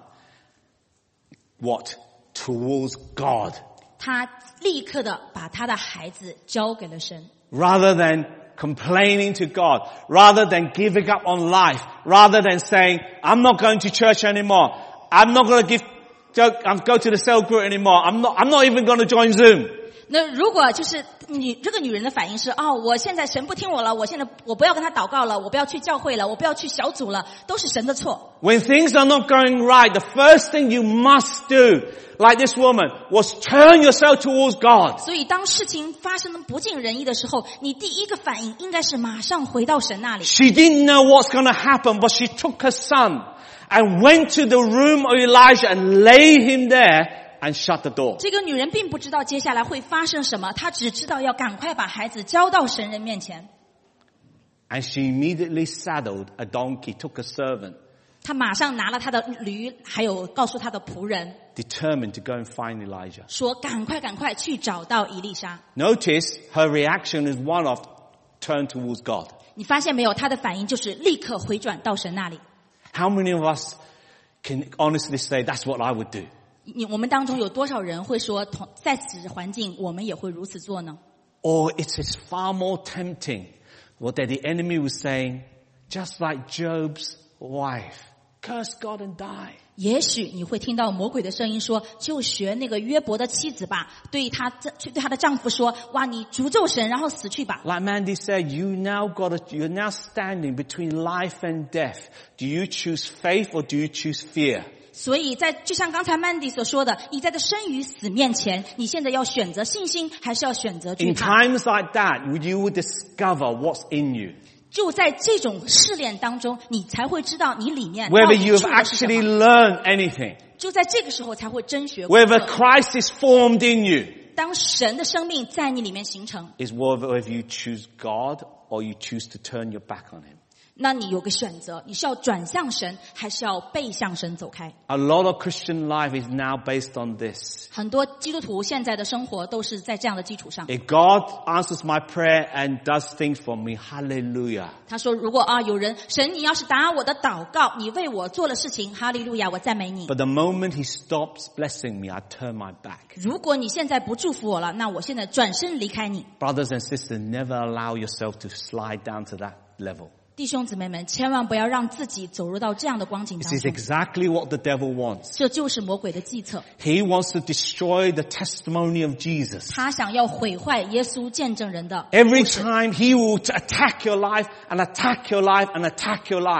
[SPEAKER 1] what? Towards God.
[SPEAKER 2] 她立刻的把她的孩子交给了神。
[SPEAKER 1] Rather than complaining to God, rather than giving up on life, rather than saying, I'm not going to church anymore, I'm not going to give, I'm go to the cell group anymore, I'm not, I'm not even going to join Zoom.
[SPEAKER 2] 那如果就是你这个女人的反应是哦，我现在神不听我了，我现在我不要跟他祷告了，我不要去教会了，我不要去小组了，都是神的错。
[SPEAKER 1] When things are not going right, the first thing you must do, like this woman, was turn yourself towards God.
[SPEAKER 2] 所以当事情发生的不尽人意的时候，你第一个反应应该是马上回到神那里。
[SPEAKER 1] She didn't know what's going to happen, but she took her son and went to the room of Elijah and laid him there and shut the door.
[SPEAKER 2] 这个女人并不知道接下来会发生什么，她只知道要赶快把孩子交到神人面前。
[SPEAKER 1] And she immediately saddled a donkey, took a servant,
[SPEAKER 2] 她马上拿了她的驴，还有告诉她的仆人，
[SPEAKER 1] determined to go and find Elijah.
[SPEAKER 2] 说赶快赶快去找到以利沙。
[SPEAKER 1] Notice her reaction is one of turn towards God.
[SPEAKER 2] 你发现没有？她的反应就是立刻回转到神那里。
[SPEAKER 1] How many of us can honestly say that's what I would do?
[SPEAKER 2] 你我们当中有多少人会说，同在此环境我们也会如此做呢？
[SPEAKER 1] Or it is far more tempting what that the enemy was saying, just like Job's wife, curse God and die.
[SPEAKER 2] 也许你会听到魔鬼的声音说，就学那个约伯的妻子吧，对她对她的丈夫说，哇，你诅咒神，然后死去吧。
[SPEAKER 1] Like Mandy said, you now got a, you're now standing between life and death. Do you choose faith or do you choose fear?
[SPEAKER 2] 所以在就像刚才 Mandy 所说的，你在这生与死面前，你现在要选择信心，还是要选择惧
[SPEAKER 1] In
[SPEAKER 2] 怕？
[SPEAKER 1] times like that, you will discover what's in you.
[SPEAKER 2] 就在这种试炼当中，你才会知道你里面到
[SPEAKER 1] Whether
[SPEAKER 2] 底
[SPEAKER 1] you
[SPEAKER 2] 住
[SPEAKER 1] have
[SPEAKER 2] 的是什
[SPEAKER 1] actually
[SPEAKER 2] 么。
[SPEAKER 1] learned anything.
[SPEAKER 2] 就在这个时候才会真学功
[SPEAKER 1] Whether
[SPEAKER 2] 课。
[SPEAKER 1] Christ is formed in you.
[SPEAKER 2] 当神的生命在你里面形成，
[SPEAKER 1] Is whether you choose God or you choose to turn your back on Him.
[SPEAKER 2] 那你有个选择，你是要转向神，还是要背向神走开？
[SPEAKER 1] A lot of Christian life is now based on this.
[SPEAKER 2] 很多基督徒现在的生活都是在这样的基础上。
[SPEAKER 1] If God answers my prayer and does things for me, hallelujah.
[SPEAKER 2] 他说：“如果啊有人神，你要是答我的祷告，你为我做了事情，哈利路亚，我赞美你。
[SPEAKER 1] But the moment He stops blessing me, I turn my back.
[SPEAKER 2] 如果你现在不祝福我了，那我现在转身离开你。”
[SPEAKER 1] Brothers and sisters, never allow yourself to slide down to that level.
[SPEAKER 2] 弟兄姊妹们，千万不要让自己走入到这样的光景
[SPEAKER 1] This
[SPEAKER 2] 当
[SPEAKER 1] is
[SPEAKER 2] 中，
[SPEAKER 1] exactly what the devil wants.
[SPEAKER 2] 这就是魔鬼的计策。
[SPEAKER 1] He wants to destroy the testimony of Jesus.
[SPEAKER 2] 他想要毁坏耶稣见证人的
[SPEAKER 1] Every
[SPEAKER 2] 故事。
[SPEAKER 1] time he will attack your life and attack your life and attack your life.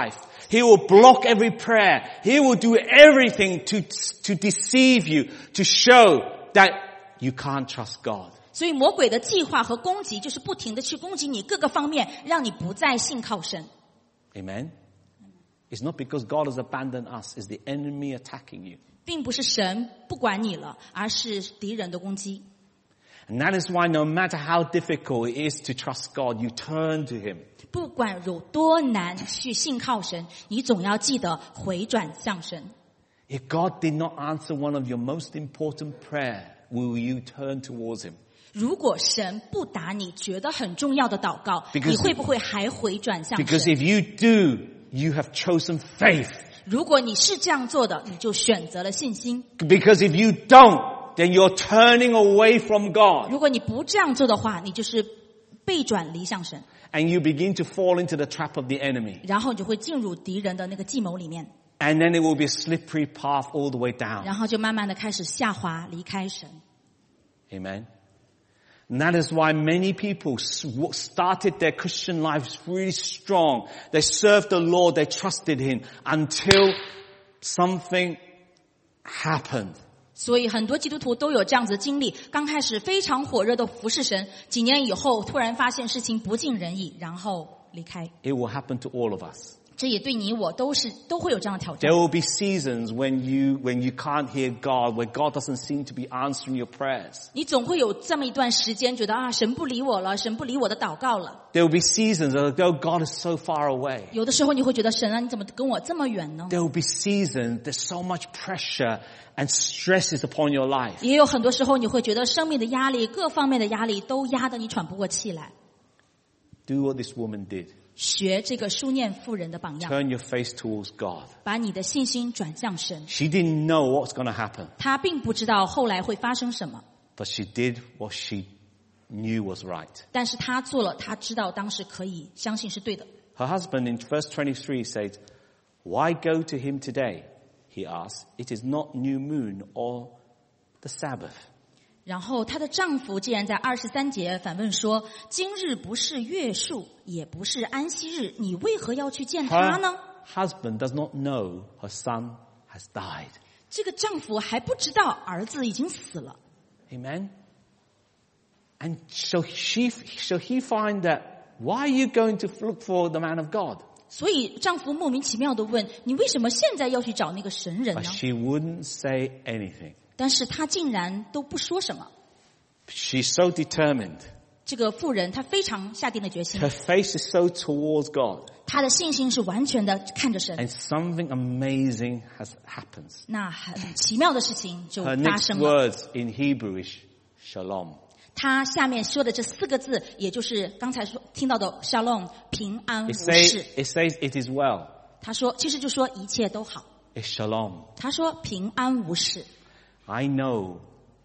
[SPEAKER 1] He will block every prayer. He will do everything to, to deceive you, to show that you can't trust God.
[SPEAKER 2] 所以魔鬼的计划和攻击就是不停的去攻击你各个方面，让你不再信靠神。
[SPEAKER 1] Amen? It's not because God has abandoned us. It's the enemy attacking you.
[SPEAKER 2] 并不是神不管你了，而是敌人的攻击。
[SPEAKER 1] And that is why no matter how difficult it is to trust God, you turn to Him.
[SPEAKER 2] 不管有多难去信靠神，你总要记得回转向神。
[SPEAKER 1] If God did not answer one of your most important prayer, will you turn towards Him?
[SPEAKER 2] 如果神不答你觉得很重要的祷告，
[SPEAKER 1] Because-
[SPEAKER 2] 你会不会还回转向
[SPEAKER 1] Because
[SPEAKER 2] 神？
[SPEAKER 1] if you do, you have chosen faith.
[SPEAKER 2] 如果你是这样做的，你就选择了信心。
[SPEAKER 1] Because if you don't, then you're turning away from God.
[SPEAKER 2] 如果你不这样做的话，你就是背转离向神，
[SPEAKER 1] And you begin to fall into the trap of the enemy.
[SPEAKER 2] 然后你就会进入敌人的那个计谋里面，
[SPEAKER 1] And then it will be a slippery path all the way down.
[SPEAKER 2] 然后就慢慢的开始下滑，离开神。
[SPEAKER 1] Amen. And that is why many people started their Christian lives really strong. They served the Lord, they trusted Him until something happened.
[SPEAKER 2] 所以很多基督徒都有这样子的经历，刚开始非常火热的服侍神，几年以后突然发现事情不尽人意，然后离开。
[SPEAKER 1] It will happen to all of us.
[SPEAKER 2] 这也对你我都是都会有这样的挑战
[SPEAKER 1] There。will be seasons when you, when you can't hear God, where God doesn't seem to be answering your prayers.
[SPEAKER 2] 你总会有这么一段时间，觉得啊，神不理我了，神不理我的祷告了。
[SPEAKER 1] There will be seasons that oh, God is so far away.
[SPEAKER 2] 有的时候你会觉得神啊，你怎么跟我这么远呢？
[SPEAKER 1] There will be seasons there's so much pressure and stresses upon your life.
[SPEAKER 2] 也有很多时候你会觉得生命的压力，各方面的压力都压得你喘不过气来。
[SPEAKER 1] Do what this woman did.
[SPEAKER 2] 学这个书念妇人的榜样，
[SPEAKER 1] Turn your face towards God.
[SPEAKER 2] 把你的信心转向神。
[SPEAKER 1] She didn't know what's going to happen,
[SPEAKER 2] 她并不知道后来会发生什么，
[SPEAKER 1] but she did what she knew was right.
[SPEAKER 2] 但是她做了，她知道当时可以相信是对的。
[SPEAKER 1] Her husband in verse twenty-three says, "Why go to him today?" He asked. "It is not new moon or the Sabbath."
[SPEAKER 2] 然后她的丈夫既然在二十三节反问说：“今日不是月数，也不是安息日，你为何要去见他呢
[SPEAKER 1] Her husband does not know her son has died.？”
[SPEAKER 2] 这个丈夫还不知道儿子已经死了，
[SPEAKER 1] Amen. And so she, so he find that, why are you going to look for the man of God?
[SPEAKER 2] 所以丈夫莫名其妙地问：“你为什么现在要去找那个神人
[SPEAKER 1] But
[SPEAKER 2] 呢
[SPEAKER 1] she wouldn't say anything.？”
[SPEAKER 2] 但是她竟然都不说什么。
[SPEAKER 1] She's so determined.
[SPEAKER 2] 这个妇人她非常下定了决心，
[SPEAKER 1] Her face is so towards God.
[SPEAKER 2] 她的信心是完全的看着神。
[SPEAKER 1] And something amazing has happened.
[SPEAKER 2] 那很奇妙的事情就
[SPEAKER 1] Her
[SPEAKER 2] 发
[SPEAKER 1] next
[SPEAKER 2] 生了。
[SPEAKER 1] words in Hebrew is shalom.
[SPEAKER 2] 她下面说的这四个字，也就是刚才说听到的 shalom 平安无
[SPEAKER 1] It says,
[SPEAKER 2] 事。
[SPEAKER 1] it says it is well.
[SPEAKER 2] 她说，其实就说一切都好。
[SPEAKER 1] It's shalom.
[SPEAKER 2] 她说平安无事，
[SPEAKER 1] I know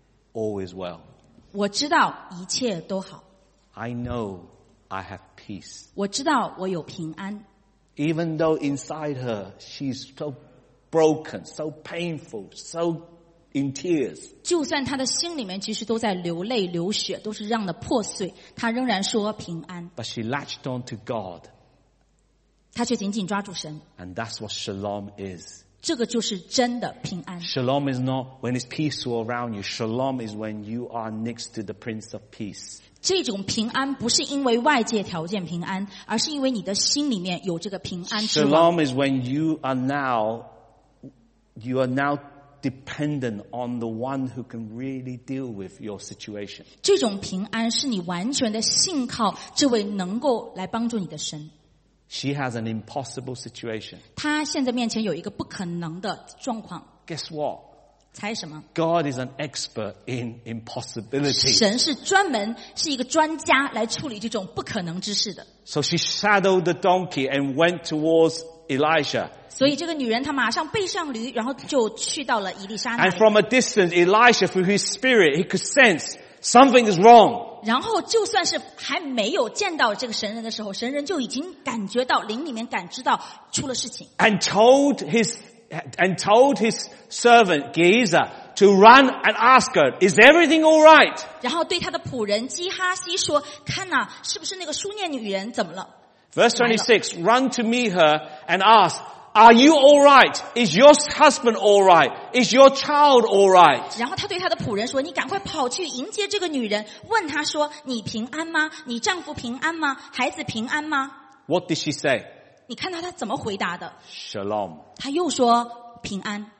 [SPEAKER 1] all is well.
[SPEAKER 2] 我知道一切都好，
[SPEAKER 1] I know I have peace.
[SPEAKER 2] 我知道我有平安。
[SPEAKER 1] Even though inside her she's so broken, so painful, so in tears.
[SPEAKER 2] 就算她的心里面其实都在流泪流血，都是这样的破碎，她仍然说平安。
[SPEAKER 1] But she latched on to God.
[SPEAKER 2] 她却紧紧抓住神，
[SPEAKER 1] And that's what shalom is.
[SPEAKER 2] 这个就是真的平安。
[SPEAKER 1] Shalom is not when it's peaceful around you. Shalom is when you are next to the Prince of Peace.
[SPEAKER 2] 这种平安不是因为外界条件平安，而是因为你的心里面有这个平安之王。
[SPEAKER 1] Shalom is when you are now, you are now dependent on the one who can really deal with your situation.
[SPEAKER 2] 这种平安是你完全的信靠这位能够来帮助你的神。
[SPEAKER 1] She has an impossible situation.
[SPEAKER 2] 他现在面前有一个不可能的状况，
[SPEAKER 1] Guess what?
[SPEAKER 2] 猜什么？
[SPEAKER 1] God is an expert in impossibilities.
[SPEAKER 2] 神是专门是一个专家来处理这种不可能之事的。
[SPEAKER 1] So she shadowed the donkey and went towards Elisha.
[SPEAKER 2] 所以这个女人她马上背上驴，然后就去到了以利沙那
[SPEAKER 1] And
[SPEAKER 2] 里。
[SPEAKER 1] from a distance, Elisha, through his spirit, he could sense something is wrong.
[SPEAKER 2] 然后就算是还没有见到这个神人的时候，神人就已经感觉到灵里面感知到出了事情，
[SPEAKER 1] And told his, and told his servant Gehazi to run and ask her, is everything all right?
[SPEAKER 2] 然后对他的仆人基哈西说：“看呐、是不是那个书念女人怎么了？”
[SPEAKER 1] Verse twenty-six, run to meet her and ask, are you all right? Is your husband all right? Is your child all right?
[SPEAKER 2] 然后他对他的仆人说，你赶快跑去迎接这个女人，问她说，你平安吗？你丈夫平安吗？孩子平安吗？
[SPEAKER 1] What did she say?
[SPEAKER 2] 你看到他怎么回答的？
[SPEAKER 1] Shalom.
[SPEAKER 2] 他又说平安。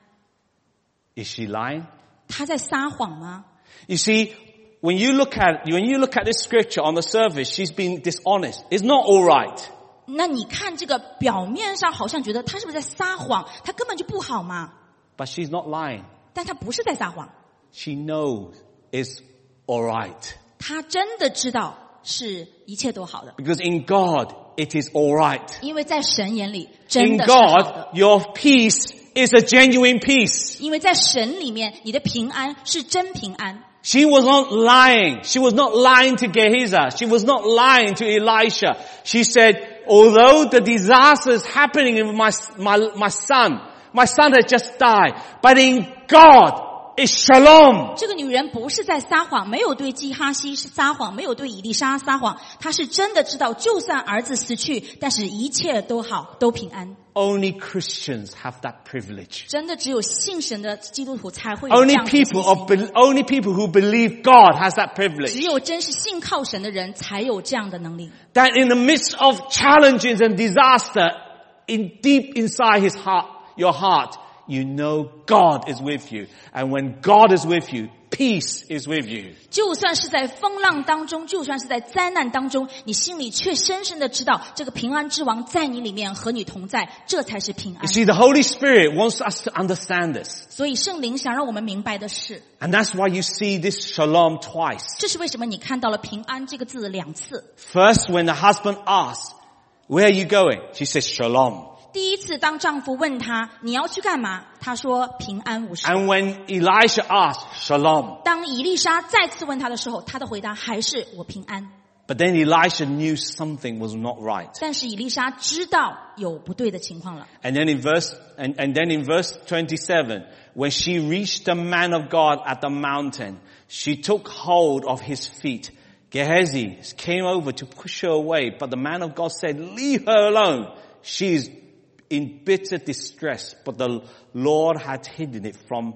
[SPEAKER 1] Is she lying?
[SPEAKER 2] 他在撒谎吗？
[SPEAKER 1] You see, when you look at, when you look at this scripture on the surface, she's being dishonest. It's not all right.
[SPEAKER 2] 那你看这个表面上好像觉得他是不是在撒谎？他根本就不好嘛。
[SPEAKER 1] But she's not lying.
[SPEAKER 2] 但他不是在撒谎，
[SPEAKER 1] She knows it's all right.
[SPEAKER 2] 他真的知道是一切都好的，
[SPEAKER 1] Because in God, it is all right.
[SPEAKER 2] 因为在神眼里真
[SPEAKER 1] In
[SPEAKER 2] 的是好
[SPEAKER 1] God,
[SPEAKER 2] 的。
[SPEAKER 1] your peace is a genuine peace.
[SPEAKER 2] 因为在神里面，你的平安是真平安。
[SPEAKER 1] She was not lying. She was not lying to Gehazi. She was not lying to Elisha. She said, although the disaster is happening with my, my, my son, my son has just died, but in God, it's shalom.
[SPEAKER 2] 这个女人不是在撒谎，没有对基哈西是撒谎，没有对以利沙撒谎，她是真的知道，就算儿子死去，但是一切都好，都平安。
[SPEAKER 1] Only Christians have that privilege.
[SPEAKER 2] 真的只有信神的基督徒才会有这
[SPEAKER 1] Only
[SPEAKER 2] 样的信
[SPEAKER 1] people
[SPEAKER 2] 心。
[SPEAKER 1] of, only people who believe God has that
[SPEAKER 2] 只
[SPEAKER 1] privilege.
[SPEAKER 2] 有真是信靠神的人才有这样的能力。
[SPEAKER 1] That in the midst of challenges and disaster, in deep inside his heart, your heart, you know God is with you. And when God is with you, peace is with you.
[SPEAKER 2] 就算是在风浪当中，就算是在灾难当中，你心里却深深的知道，这个平安之王在你里面和你同在，这才是平安
[SPEAKER 1] You。see, the Holy Spirit wants us to understand this.
[SPEAKER 2] 所以圣灵想让我们明白的是，
[SPEAKER 1] And that's why you see this shalom twice.
[SPEAKER 2] 这是为什么你看到了平安这个字两次。
[SPEAKER 1] First, when the husband asks, where are you going? She says, shalom.
[SPEAKER 2] 第一次当丈夫问她你要去干嘛，她说平安无事。
[SPEAKER 1] And when Elisha asked, shalom.
[SPEAKER 2] 当以利沙再次问她的时候，她的回答还是我平安。
[SPEAKER 1] But then Elisha knew something was not right.
[SPEAKER 2] 但是以利沙知道有不对的情况了。
[SPEAKER 1] And then in verse, and, and then in verse twenty-seven, when she reached the man of God at the mountain, she took hold of his feet. Gehazi came over to push her away, but the man of God said, leave her alone. She is in bitter distress, but the Lord had hidden it from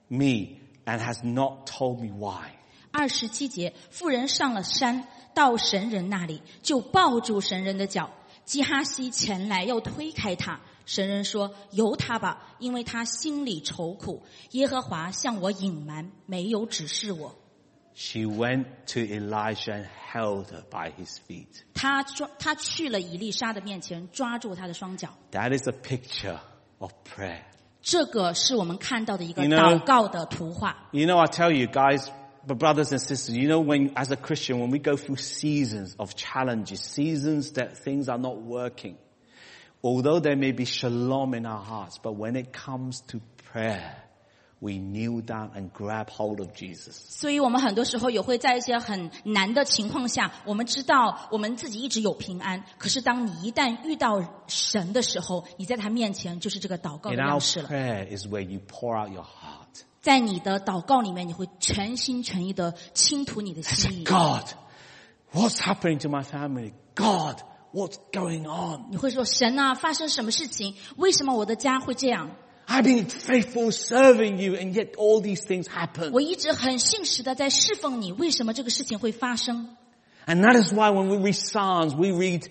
[SPEAKER 1] me and has not told me why.
[SPEAKER 2] 二十七节，妇人上了山，到神人那里，就抱住神人的脚。基哈西前来要推开他，神人说：“由他吧，因为他心里愁苦。耶和华向我隐瞒，没有指示我。”
[SPEAKER 1] She went to Elisha and held her by his feet.
[SPEAKER 2] 他抓，他去了以利沙的面前，抓住他的双脚。
[SPEAKER 1] That is a picture of prayer.
[SPEAKER 2] 这个是我们看到的一个
[SPEAKER 1] You know-
[SPEAKER 2] 祷告的图画。
[SPEAKER 1] You know, I tell you guys, but brothers and sisters, you know, when, as a Christian, when we go through seasons of challenges, seasons that things are not working, although there may be shalom in our hearts, but when it comes to prayer, we kneel down and grab hold of Jesus.
[SPEAKER 2] 所以我们很多时候也会在一些很难的情况下，我们知道我们自己一直有平安，可是当你一旦遇到神的时候，你在他面前就是这个祷告的
[SPEAKER 1] In our
[SPEAKER 2] 样式了。
[SPEAKER 1] prayer is where you pour out your heart.
[SPEAKER 2] 在你的祷告里面，你会全心全意的倾吐你的心意。
[SPEAKER 1] God, what's happening to my family? God, what's going on?
[SPEAKER 2] 你会说：“神啊，发生什么事情？为什么我的家会这样？
[SPEAKER 1] I've been faithful serving you and yet all these things happen.
[SPEAKER 2] 我一直很信实的在侍奉你，为什么这个事情会发生？”
[SPEAKER 1] And that is why when we read Psalms, we read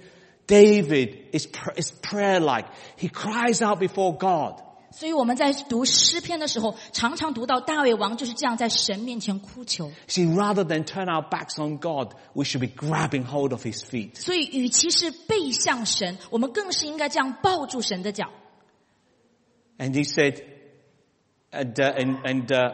[SPEAKER 1] David is, is prayer-like. He cries out before God.
[SPEAKER 2] 所以我们在读诗篇的时候，常常读到大卫王就是这样在神面前哭求。
[SPEAKER 1] See, rather than turn our backs on God, we should be grabbing hold of his feet.
[SPEAKER 2] 所以，与其是背向神，我们更是应该这样抱住神的脚。
[SPEAKER 1] And he said, and, uh, and, and, uh,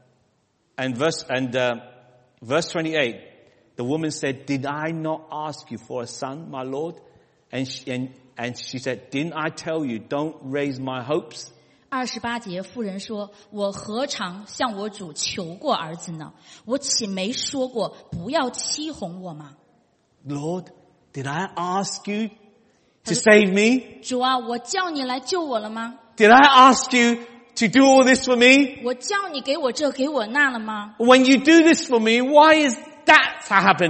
[SPEAKER 1] and verse, and, uh, verse twenty-eight, the woman said, did I not ask you for a son, my Lord? And she, and, and she said, didn't I tell you, don't raise my hopes?
[SPEAKER 2] 二十八节，妇人说：“我何尝向我主求过儿子呢？我岂没说过不要欺哄我吗？
[SPEAKER 1] Lord, did I ask you to save me?
[SPEAKER 2] 主啊，我叫你来救我了吗？
[SPEAKER 1] Did I ask you to do all this for me?
[SPEAKER 2] 我叫你给我这给我那了吗？
[SPEAKER 1] When you do this for me, why is that happening?
[SPEAKER 2] 那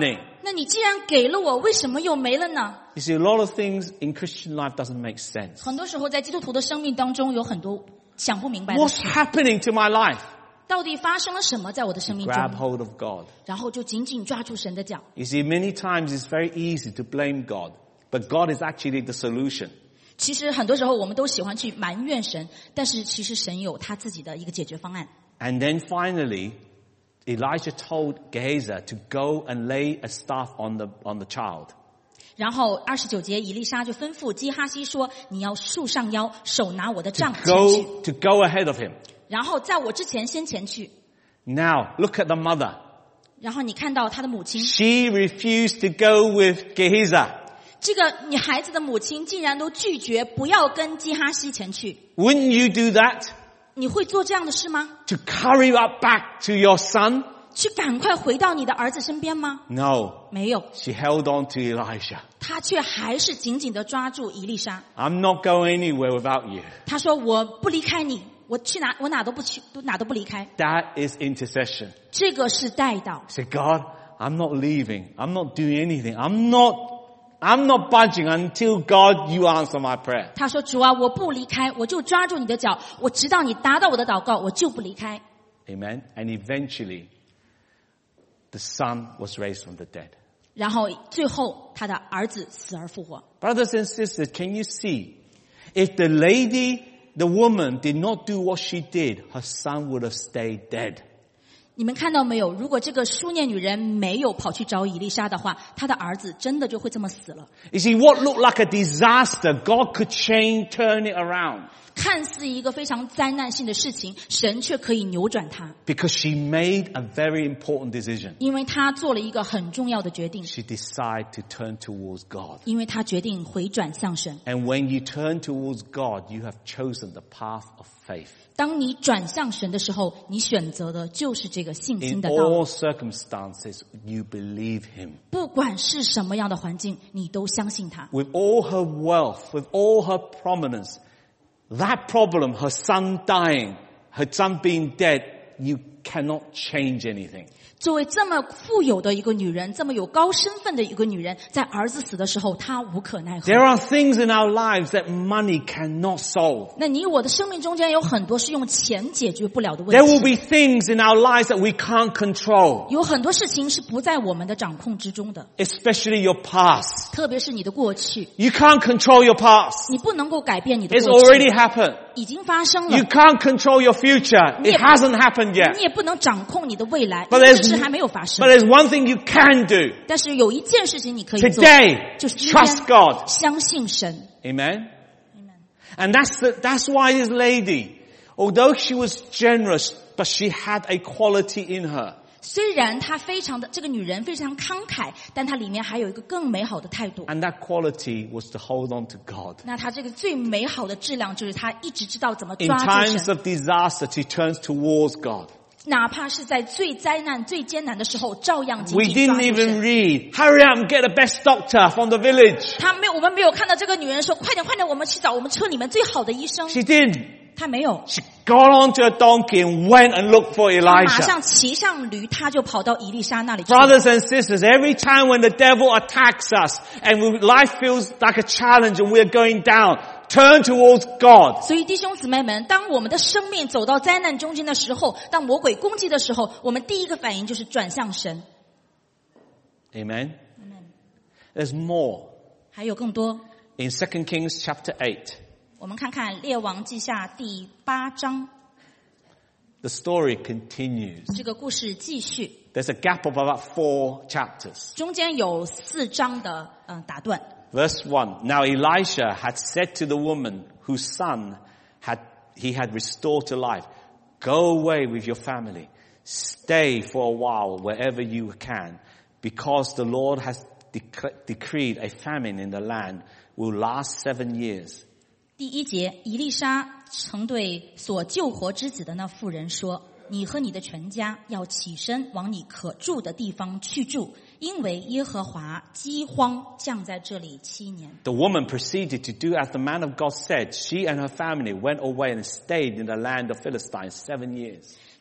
[SPEAKER 2] 那你既然给了我，为什么又没了呢？
[SPEAKER 1] You see, a lot of things in Christian life doesn't make sense.
[SPEAKER 2] 很多时候在基督徒的生命当中有很多想不明白的
[SPEAKER 1] What's
[SPEAKER 2] 事，
[SPEAKER 1] happening to my life?
[SPEAKER 2] 到底发生了什么在我的生命
[SPEAKER 1] Grab
[SPEAKER 2] 中？
[SPEAKER 1] hold of God.
[SPEAKER 2] 然后就紧紧抓住神的脚。
[SPEAKER 1] You see, many times it's very easy to blame God, but God is actually the solution.
[SPEAKER 2] 其实很多时候我们都喜欢去埋怨神，但是其实神有他自己的一个解决方案。
[SPEAKER 1] And then finally, Elijah told Gehazi to go and lay a staff on the, on the child.
[SPEAKER 2] 然后二十九节，以利沙就吩咐基哈西说：“你要束上腰，手拿我的
[SPEAKER 1] To
[SPEAKER 2] 杖前去，
[SPEAKER 1] go, to go ahead of him.
[SPEAKER 2] 然后在我之前先前去。
[SPEAKER 1] Now, look at the mother. ”
[SPEAKER 2] 然后你看到他的母亲，
[SPEAKER 1] She refused to go with Gehazi.
[SPEAKER 2] 这个女孩子的母亲竟然都拒绝不要跟基哈西前去。
[SPEAKER 1] Wouldn't you do that?
[SPEAKER 2] 你会做这样的事吗？
[SPEAKER 1] To hurry up back to your son?
[SPEAKER 2] 去赶快回到你的儿子身边吗？
[SPEAKER 1] No.
[SPEAKER 2] 没有，
[SPEAKER 1] She held on to Elisha.
[SPEAKER 2] 他却还是紧紧地抓住以利沙。
[SPEAKER 1] I'm not going anywhere without you.
[SPEAKER 2] 他说：“我不离开你，我去哪我哪都不去，都哪都不离开。
[SPEAKER 1] That is intercession. ”
[SPEAKER 2] 这个是代祷。
[SPEAKER 1] Say, God, I'm not leaving. I'm not doing anything. I'm not, I'm not budging until God, you answer my prayer.
[SPEAKER 2] 他说：“主啊，我不离开，我就抓住你的脚，我直到你达到我的祷告，我就不离开。”
[SPEAKER 1] Amen. And eventually, the son was raised from the dead.
[SPEAKER 2] 然后最后他的儿子死而复活。
[SPEAKER 1] Brothers and sisters, can you see? If the lady, the woman did not do what she did, her son would have stayed dead.
[SPEAKER 2] 你们看到没有？如果这个书念女人没有跑去找以利沙的话，她的儿子真的就会这么死了。
[SPEAKER 1] You see, what looked like a disaster, God could change, turn it around.
[SPEAKER 2] 看似一个非常灾难性的事情，神却可以扭转它，
[SPEAKER 1] Because she made a very important decision.
[SPEAKER 2] 因为她做了一个很重要的决定，
[SPEAKER 1] She decided to turn towards God.
[SPEAKER 2] 因为她决定回转向神。
[SPEAKER 1] And when you turn towards God, you have chosen the path of faith.
[SPEAKER 2] 当你转向神的时候，你选择的就是这个信心
[SPEAKER 1] In
[SPEAKER 2] 的道路。
[SPEAKER 1] all circumstances, you believe Him.
[SPEAKER 2] 不管是什么样的环境，你都相信他。
[SPEAKER 1] With all her wealth, with all her prominence, that problem, her son dying, her son being dead, you cannot change anything.
[SPEAKER 2] 作为这么富有的一个女人，这么有高身份的一个女人，在儿子死的时候，她无可奈何。
[SPEAKER 1] There are things in our lives that money cannot solve.
[SPEAKER 2] 那你我的生命中间有很多是用钱解决不了的
[SPEAKER 1] There
[SPEAKER 2] 问
[SPEAKER 1] will
[SPEAKER 2] 题，
[SPEAKER 1] be things in our lives that we can't control,
[SPEAKER 2] 有很多事情是不在我们的掌控之中的，
[SPEAKER 1] especially your past.
[SPEAKER 2] 特别是你的过去，
[SPEAKER 1] You can't control your past.
[SPEAKER 2] 你不能够改变你的
[SPEAKER 1] It's
[SPEAKER 2] 过
[SPEAKER 1] already
[SPEAKER 2] 去，
[SPEAKER 1] happened.
[SPEAKER 2] 已经发生
[SPEAKER 1] You
[SPEAKER 2] 了。
[SPEAKER 1] can't control your future. It
[SPEAKER 2] Yeah.
[SPEAKER 1] hasn't happened yet.
[SPEAKER 2] 你也不能掌控你的未来，
[SPEAKER 1] But
[SPEAKER 2] 因为
[SPEAKER 1] there's-
[SPEAKER 2] 这事还没有发生
[SPEAKER 1] But。there's one thing you can do.
[SPEAKER 2] 但是有一件事情你可以做，
[SPEAKER 1] Today,
[SPEAKER 2] 就是今
[SPEAKER 1] trust
[SPEAKER 2] 天
[SPEAKER 1] God.
[SPEAKER 2] 相信神。
[SPEAKER 1] Amen? And that's the, that's why this lady, although she was generous, but she had a quality in her.
[SPEAKER 2] 虽然她非常的这个女人非常慷慨，但她里面还有一个更美好的态度。
[SPEAKER 1] And that quality was to hold on to God.
[SPEAKER 2] 那她这个最美好的质量就是她一直知道怎么
[SPEAKER 1] In
[SPEAKER 2] 抓住
[SPEAKER 1] times
[SPEAKER 2] 神，
[SPEAKER 1] of disaster, she turns towards God.
[SPEAKER 2] 哪怕是在最灾难、最艰难的时候，照样紧
[SPEAKER 1] We
[SPEAKER 2] 紧抓
[SPEAKER 1] didn't
[SPEAKER 2] 住
[SPEAKER 1] even
[SPEAKER 2] 神。
[SPEAKER 1] read, hurry up and get the best doctor from the village.
[SPEAKER 2] 她没有，我们没有看到这个女人说：“快点，快点，我们去找我们村里面最好的医生。
[SPEAKER 1] She didn't. ”
[SPEAKER 2] 她没有，
[SPEAKER 1] She got onto a donkey and went and looked for
[SPEAKER 2] 她马
[SPEAKER 1] Elijah.
[SPEAKER 2] 上骑上驴，她就跑到以利沙那里去。
[SPEAKER 1] Brothers and sisters, every time when the devil attacks us and we, life feels like a challenge and we're going down, turn towards God.
[SPEAKER 2] 所以弟兄姊妹们，当我们的生命走到灾难中间的时候，当魔鬼攻击的时候，我们第一个反应就是转向神。
[SPEAKER 1] Amen. There's more.
[SPEAKER 2] 还有更多，
[SPEAKER 1] In Second Kings chapter eight,
[SPEAKER 2] 我们看看列王记下第八章，
[SPEAKER 1] the story continues.
[SPEAKER 2] 这个故事继续，
[SPEAKER 1] There's a gap of about four chapters.
[SPEAKER 2] 中间有四章的嗯、呃打断。
[SPEAKER 1] Verse one. Now Elisha had said to the woman whose son had, he had restored to life, go away with your family. Stay for a while wherever you can, because the Lord has dec- decreed a famine in the land will last seven years.
[SPEAKER 2] 第一节，以利沙曾对所救活之子的那妇人说：“你和你的全家要起身往你可住的地方去住，因为耶和华饥荒降在这里七年。”
[SPEAKER 1] The woman proceeded to do as the man of God said. She and her family went away and stayed in the land of Philistines seven years.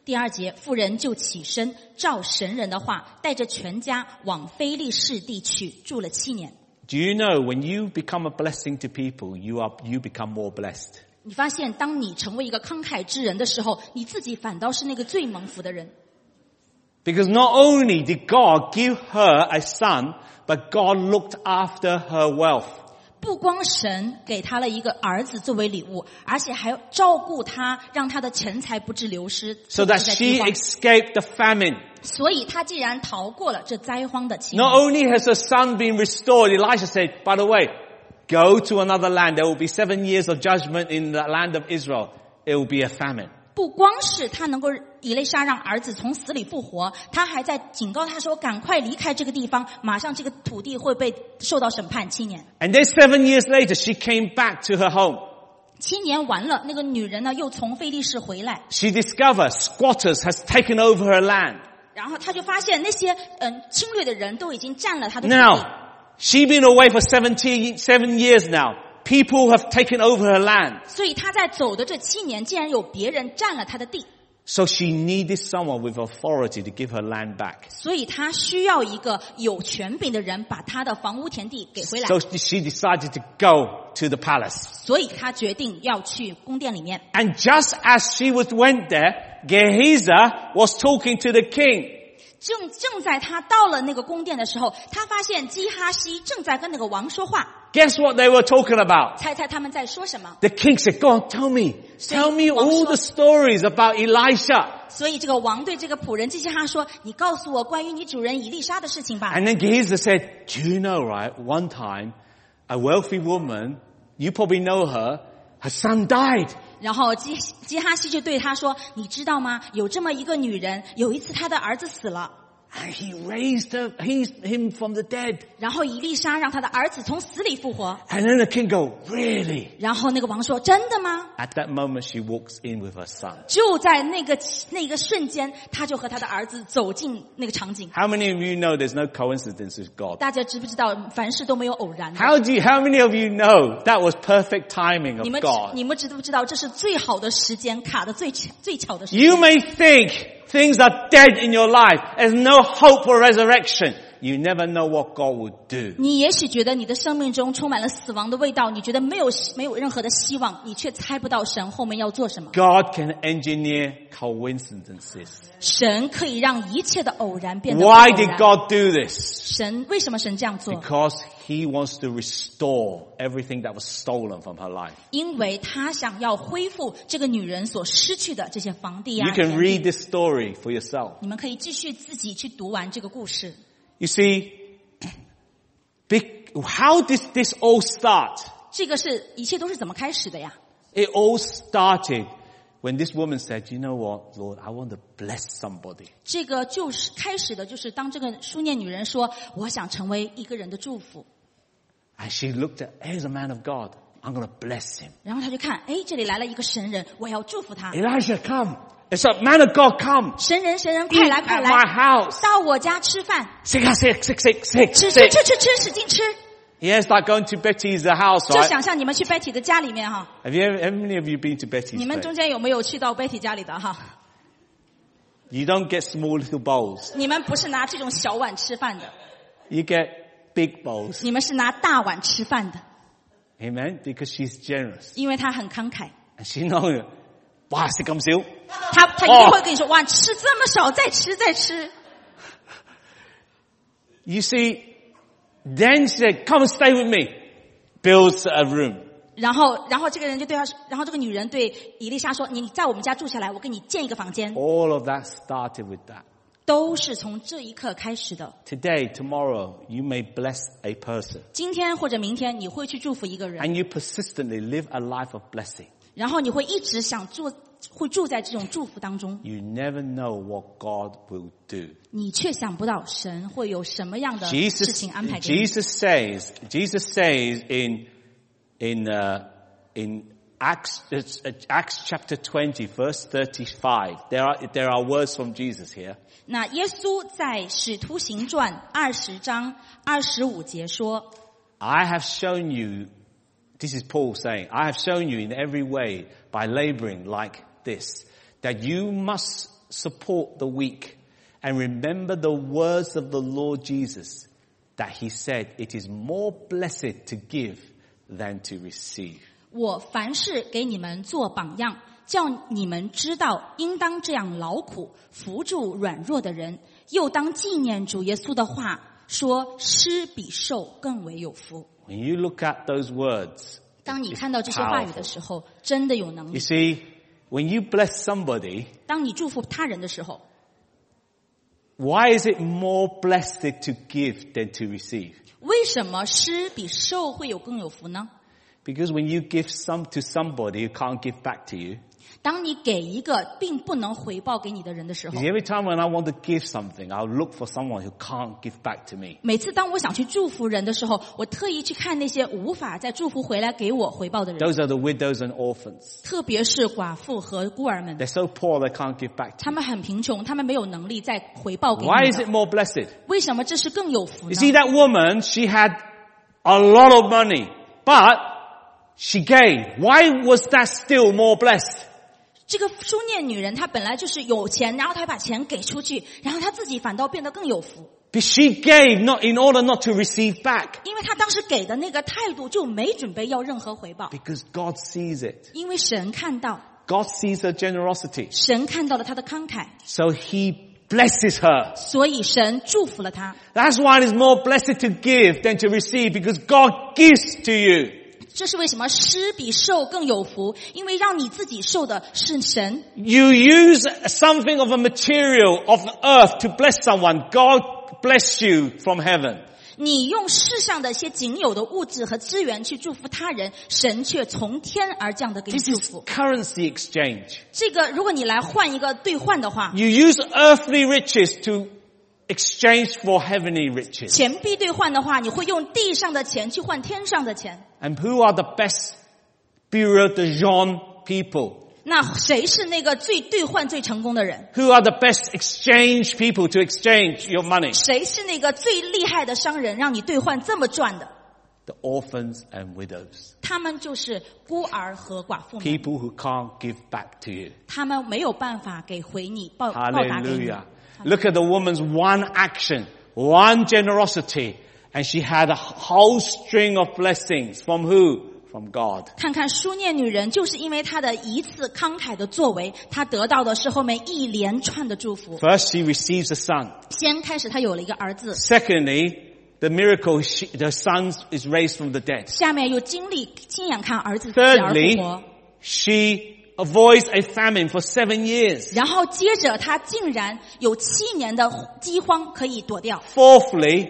[SPEAKER 2] 第二节，妇人就起身，照神人的话，带着全家往非利士地去，住了七年。
[SPEAKER 1] Do you know when you become a blessing to people, you are you become more blessed?
[SPEAKER 2] 你发现，当你成为一个慷慨之人的时候，你自己反倒是那个最蒙福的人。
[SPEAKER 1] Because not only did God give her a son, but God looked after her wealth.
[SPEAKER 2] 不光神给他了一个儿子作为礼物，而且还照顾他，让他的钱财不致流失。
[SPEAKER 1] So that she escaped the famine.
[SPEAKER 2] 所以他既然逃过了这灾荒的期间。
[SPEAKER 1] Not only has her son been restored, Elisha said, by the way, go to another land. There will be seven years of judgment in the land of Israel. It will be a famine.
[SPEAKER 2] 不光是他能够以利沙让儿子从死里复活，他还在警告他说赶快离开这个地方，马上这个土地会被受到审判七年。
[SPEAKER 1] And then seven years later, she came back to her home.
[SPEAKER 2] 七年完了，那个女人呢又从非利士回来。
[SPEAKER 1] She discovered squatters has taken over her land.
[SPEAKER 2] 然后他就发现那些嗯侵略的人都已经占了他的土地。
[SPEAKER 1] Now, she's been away for seventeen, seven years now. People have taken over her land.
[SPEAKER 2] 所以他在走的这七年，竟然有别人占了他的地。
[SPEAKER 1] So she needed someone with authority to give her land back.
[SPEAKER 2] 所以他需要一个有权柄的人把他的房屋田地给回来。
[SPEAKER 1] So she decided to go to the palace.
[SPEAKER 2] 所以他决定要去宫殿里面。
[SPEAKER 1] And just as she was went there, Gehazi was talking to the king.
[SPEAKER 2] 正正在他到了那个宫殿的时候，他发现基哈西正在跟那个王说话。
[SPEAKER 1] Guess what they were talking about?
[SPEAKER 2] 猜猜他们在说什么？
[SPEAKER 1] The king said, go on, tell me. Tell me all the stories about Elisha.
[SPEAKER 2] 所以这个王对这个仆人基哈说：“你告诉我关于你主人以利沙的事情吧。”
[SPEAKER 1] And then Gehazi said, do you know, right, one time, a wealthy woman, you probably know her, her son died.
[SPEAKER 2] 然后基基哈西就对他说：“你知道吗？有这么一个女人，有一次她的儿子死了。”
[SPEAKER 1] And he raised her, he's, him from the dead.
[SPEAKER 2] 然后以利沙让他的儿子从死里复活。
[SPEAKER 1] And then the king go, really?
[SPEAKER 2] 然后那个王说：“真的吗？”
[SPEAKER 1] At that moment, she walks in with her son.
[SPEAKER 2] 就在那个那个瞬间，他就和他的儿子走进那个场景。
[SPEAKER 1] How many of you know there's no coincidence with God?
[SPEAKER 2] 大家知不知道，凡事都没有偶然的？
[SPEAKER 1] How do you, how many of you know that was perfect timing
[SPEAKER 2] 你
[SPEAKER 1] of
[SPEAKER 2] 们
[SPEAKER 1] God?
[SPEAKER 2] 你们知不知道，这是最好的时间，卡的最巧最巧的时
[SPEAKER 1] You
[SPEAKER 2] 间。
[SPEAKER 1] may think things are dead in your life. There's no hope for resurrection. You never know what God will do.
[SPEAKER 2] 你也许觉得你的生命中充满了死亡的味道，你觉得没有没有任何的希望，你却猜不到神后面要做什么。
[SPEAKER 1] God can engineer coincidences.
[SPEAKER 2] 神可以让一切的偶然变得不
[SPEAKER 1] Why
[SPEAKER 2] 偶
[SPEAKER 1] did
[SPEAKER 2] 然。
[SPEAKER 1] God do this?
[SPEAKER 2] 神为什么神这样做？
[SPEAKER 1] Because He wants to restore everything that was stolen from her life.
[SPEAKER 2] 因为他想要恢复这个女人所失去的这些房地
[SPEAKER 1] You
[SPEAKER 2] 啊。
[SPEAKER 1] can
[SPEAKER 2] 田
[SPEAKER 1] read
[SPEAKER 2] 地
[SPEAKER 1] this story for yourself.
[SPEAKER 2] 你们可以继续自己去读完这个故事。
[SPEAKER 1] You see, how did this all start?
[SPEAKER 2] 这个是一切都是怎么开始的呀？
[SPEAKER 1] It all started when this woman said, you know what, Lord, I want to bless somebody.
[SPEAKER 2] 这个就是开始的，就是当这个书念女人说：“我想成为一个人的祝福。”
[SPEAKER 1] And she looked at, here's a man of God. I'm going to bless him.
[SPEAKER 2] 然后他就看，哎，这里来了一个神人，我要祝福他。
[SPEAKER 1] Elijah, come. It's a man of God, come.
[SPEAKER 2] 神人，神人，快来，
[SPEAKER 1] Eat
[SPEAKER 2] 快
[SPEAKER 1] at
[SPEAKER 2] 来，
[SPEAKER 1] my house.
[SPEAKER 2] 到我家吃饭，
[SPEAKER 1] Sick, sick, sick, sick, sick,
[SPEAKER 2] 吃吃
[SPEAKER 1] sick.
[SPEAKER 2] 吃吃吃，使劲吃。
[SPEAKER 1] Yeah, it's like going to Betty's house,
[SPEAKER 2] 就
[SPEAKER 1] right?
[SPEAKER 2] 想象你们去 Betty 的家里面哈，
[SPEAKER 1] Have you ever, how many of you been to Betty's
[SPEAKER 2] 你们
[SPEAKER 1] place?
[SPEAKER 2] 中间有没有去到 Betty 家里的哈？
[SPEAKER 1] You don't get small little bowls.
[SPEAKER 2] 你们不是拿这种小碗吃饭的，
[SPEAKER 1] You get big bowls.
[SPEAKER 2] 你们是拿大碗吃饭的，
[SPEAKER 1] Amen? Because she's generous.
[SPEAKER 2] 因为他很慷慨，
[SPEAKER 1] And she knows, wow, 食咁少.
[SPEAKER 2] 他他一定会跟你说，哇，吃这么少，再吃再吃。
[SPEAKER 1] You see, then she said, come and stay with me. Builds a room.
[SPEAKER 2] 然后，然后这个人就对他，然后这个女人对以利沙说：“你在我们家住下来，我给你建一个房间。”
[SPEAKER 1] All of that started with that.
[SPEAKER 2] 都是从这一刻开始的。
[SPEAKER 1] Today, tomorrow, you may bless a person.
[SPEAKER 2] 今天或者明天，你会去祝福一个人，
[SPEAKER 1] And you persistently live a life of blessing.
[SPEAKER 2] 然后你会一直想做，会住在这种祝福当中。
[SPEAKER 1] You never know what God will do.
[SPEAKER 2] 你却想不到神会有什么样的事
[SPEAKER 1] Jesus,
[SPEAKER 2] 情安排给你。
[SPEAKER 1] Jesus says, Jesus says in, in, uh, in Acts, uh, Acts chapter twenty, verse thirty-five. There are, there are words from Jesus here.
[SPEAKER 2] 那耶稣在使徒行传二十章二十五节说
[SPEAKER 1] I have shown you, this is Paul saying, I have shown you in every way by laboring like this, that you must support the weak. And remember the words of the Lord Jesus that he said, it is more blessed to give than to receive.
[SPEAKER 2] 我凡事给你们做榜样，叫你们知道应当这样劳苦，扶助软弱的人，又当纪念主耶稣的话，说施比受更为有福。
[SPEAKER 1] When you look at those words,
[SPEAKER 2] 当你看到这些话语的时候，真的有能
[SPEAKER 1] you
[SPEAKER 2] 力。
[SPEAKER 1] see, when you bless somebody,
[SPEAKER 2] 当你祝福他人的时候，
[SPEAKER 1] why is it more blessed to give than to receive?
[SPEAKER 2] 为什么施比受会有更有福呢？
[SPEAKER 1] Because when you give some to somebody who can't give back to you,
[SPEAKER 2] 当你给一个并不能回报给你的人的时候，
[SPEAKER 1] you see, every time when I want to give something, I'll look for someone who can't give back to me.
[SPEAKER 2] 每次当我想去祝福人的时候，我特意去看那些无法再祝福回来给我回报的人，
[SPEAKER 1] Those are the widows and orphans.
[SPEAKER 2] 特别是寡妇和孤儿们，
[SPEAKER 1] They're so poor they can't give back to
[SPEAKER 2] 他们很贫穷，他们没有能力再回报给
[SPEAKER 1] you. Why
[SPEAKER 2] 你
[SPEAKER 1] is it
[SPEAKER 2] 的。
[SPEAKER 1] more blessed?
[SPEAKER 2] 为什么这是更有福
[SPEAKER 1] You
[SPEAKER 2] 呢？
[SPEAKER 1] see, that woman, she had a lot of money, but she gave. Why was that still more blessed?
[SPEAKER 2] 这个书念女人，她本来就是有钱，然后她把钱给出去，然后她自己反倒变得更有福，
[SPEAKER 1] Because she gave not in order not to receive back.
[SPEAKER 2] 因为她当时给的那个态度就没准备要任何回报，
[SPEAKER 1] Because God sees it.
[SPEAKER 2] 因为神看到，
[SPEAKER 1] God sees her generosity.
[SPEAKER 2] 神看到了她的慷慨，
[SPEAKER 1] So he blesses her.
[SPEAKER 2] 所以神祝福了她。
[SPEAKER 1] That's why it is more blessed to give than to receive, because God gives to you.
[SPEAKER 2] 这是为什么施比受更有福，因为让你自己受的是神。
[SPEAKER 1] You use something of a material of the earth to bless someone. God bless you from heaven.
[SPEAKER 2] 你用世上的一些仅有的物质和资源去祝福他人，神却从天而降的给你
[SPEAKER 1] This
[SPEAKER 2] 祝
[SPEAKER 1] is
[SPEAKER 2] 福。
[SPEAKER 1] currency exchange.
[SPEAKER 2] 这个如果你来换一个兑换的话，
[SPEAKER 1] You use earthly riches to exchange for heavenly riches.
[SPEAKER 2] 钱币兑换的话，你会用地上的钱去换天上的钱。
[SPEAKER 1] And who are the best bureau de Jean people?
[SPEAKER 2] 那谁是那个最兑换最成功的人？
[SPEAKER 1] Who are the best exchange people to exchange your money?
[SPEAKER 2] 谁是那个最厉害的商人，让你兑换这么赚的？
[SPEAKER 1] The orphans and widows.
[SPEAKER 2] 他们就是孤儿和寡妇们，
[SPEAKER 1] People who can't give back to you.
[SPEAKER 2] 他们没有办法给回你报报答给你。
[SPEAKER 1] Hallelujah. Look at the woman's one action, one generosity, and she had a whole string of blessings. From who? From God.
[SPEAKER 2] 看看书念女人，就是因为她的一次慷慨的作为，她得到的是后面一连串的祝福。
[SPEAKER 1] First, she receives a son.
[SPEAKER 2] 先开始她有了一个儿子，
[SPEAKER 1] Secondly, the miracle, she, the son is raised from the dead.
[SPEAKER 2] 下面又经历亲眼看儿子死而复
[SPEAKER 1] Thirdly,
[SPEAKER 2] 活，
[SPEAKER 1] she avoids a famine for seven years.
[SPEAKER 2] 然后接着她竟然有七年的饥荒可以躲掉。
[SPEAKER 1] Fourthly,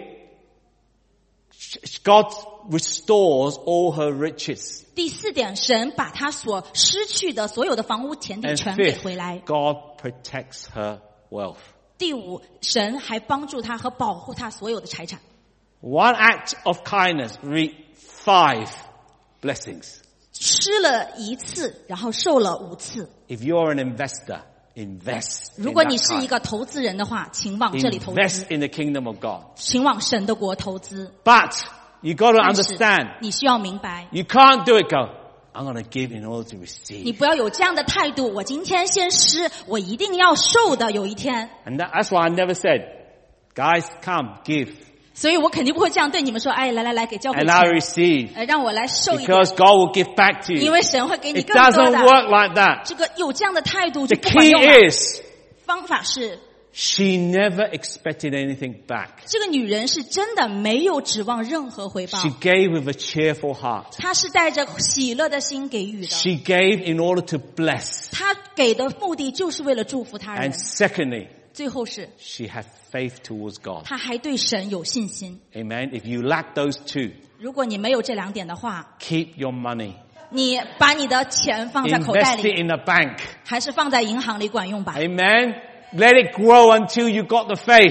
[SPEAKER 1] God restores all her riches.
[SPEAKER 2] 第四点，神把她所失去的所有的房屋田地
[SPEAKER 1] And
[SPEAKER 2] 全给
[SPEAKER 1] fifth,
[SPEAKER 2] 回来。
[SPEAKER 1] God protects her wealth.
[SPEAKER 2] 第五，神还帮助她和保护她所有的财产。
[SPEAKER 1] One act of kindness reap five blessings.
[SPEAKER 2] 施了一次，然后受了五次。
[SPEAKER 1] If you're an investor, invest
[SPEAKER 2] 如
[SPEAKER 1] in
[SPEAKER 2] 果你
[SPEAKER 1] that
[SPEAKER 2] 是一
[SPEAKER 1] kind.
[SPEAKER 2] 个投资人的话，请往这里投资，
[SPEAKER 1] Invest in the kingdom of God.
[SPEAKER 2] 请往神的国投资。
[SPEAKER 1] But you got to
[SPEAKER 2] 但是
[SPEAKER 1] understand,
[SPEAKER 2] 你需要明白，
[SPEAKER 1] you can't do it go, I'm going to give in order to
[SPEAKER 2] 你
[SPEAKER 1] receive.
[SPEAKER 2] 不要有这样的态度。我今天先施，我一定要受的。有一天，
[SPEAKER 1] And that, that's why I never said, guys, come, give.
[SPEAKER 2] 所以我肯定不会这样对你们说。哎，来来来，给交给
[SPEAKER 1] And I
[SPEAKER 2] 钱，
[SPEAKER 1] receive.
[SPEAKER 2] 呃，让我来受一点，
[SPEAKER 1] Because God will give back to
[SPEAKER 2] 因
[SPEAKER 1] you.
[SPEAKER 2] 为神会给你
[SPEAKER 1] It
[SPEAKER 2] 更多
[SPEAKER 1] doesn't
[SPEAKER 2] 的。
[SPEAKER 1] work like that.
[SPEAKER 2] 这个有这样的态度
[SPEAKER 1] The
[SPEAKER 2] 就不管
[SPEAKER 1] key
[SPEAKER 2] 用了。
[SPEAKER 1] is,
[SPEAKER 2] 方法是，
[SPEAKER 1] she never expected anything back.
[SPEAKER 2] 这个女人是真的没有指望任何回报
[SPEAKER 1] She，gave with a cheerful heart.
[SPEAKER 2] 她是带着喜乐的心给予的。
[SPEAKER 1] She gave in order to bless.
[SPEAKER 2] 她给的目的就是为了祝福他人
[SPEAKER 1] And。secondly,
[SPEAKER 2] 最后是，
[SPEAKER 1] she had faith towards God.
[SPEAKER 2] 她还对神有信心。
[SPEAKER 1] Amen. If you lack those two,
[SPEAKER 2] 如果你没有这两点的话，
[SPEAKER 1] keep your money.
[SPEAKER 2] 你把你的钱放在口袋
[SPEAKER 1] Invest
[SPEAKER 2] 里，
[SPEAKER 1] it in a bank.
[SPEAKER 2] 还是放在银行里管用吧？
[SPEAKER 1] Amen. Let it grow until you got the faith.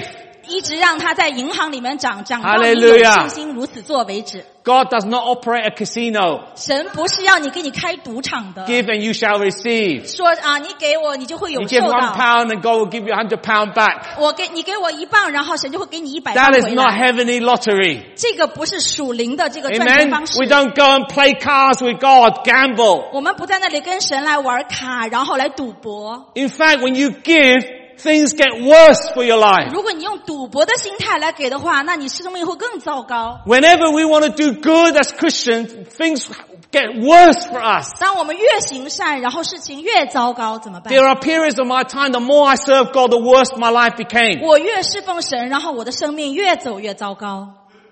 [SPEAKER 2] 一直让他在银行里面涨，涨到你
[SPEAKER 1] Hallelujah
[SPEAKER 2] 有信心如此做为止。
[SPEAKER 1] God does not operate a casino.
[SPEAKER 2] 神不是要你给你开赌场的，
[SPEAKER 1] Give and you shall receive.
[SPEAKER 2] 说啊，你给我，你就会
[SPEAKER 1] You
[SPEAKER 2] 有
[SPEAKER 1] give
[SPEAKER 2] 受
[SPEAKER 1] one
[SPEAKER 2] 到。
[SPEAKER 1] pound and God will give you a hundred pound back.
[SPEAKER 2] 我给你给我一磅，然后神就会给你一百磅
[SPEAKER 1] That is
[SPEAKER 2] 回
[SPEAKER 1] not
[SPEAKER 2] 来。
[SPEAKER 1] heavenly lottery.
[SPEAKER 2] 这个不是属灵的这个赚钱
[SPEAKER 1] Amen.
[SPEAKER 2] 方式。
[SPEAKER 1] We don't go and play cards with God, gamble.
[SPEAKER 2] 我们不在那里跟神来玩卡，然后来赌博。
[SPEAKER 1] In fact, when you give, things get worse for your life.
[SPEAKER 2] 如果你用赌博的心态来给的话，那你生命会更糟糕。
[SPEAKER 1] Whenever we want to do good as Christians, things get worse for us.
[SPEAKER 2] 当我们越行善，然后事情越糟糕，怎么办？
[SPEAKER 1] There are periods of my time, the more I serve God, the worse my life became.
[SPEAKER 2] 我越侍奉神，然后我的生命越走越糟糕。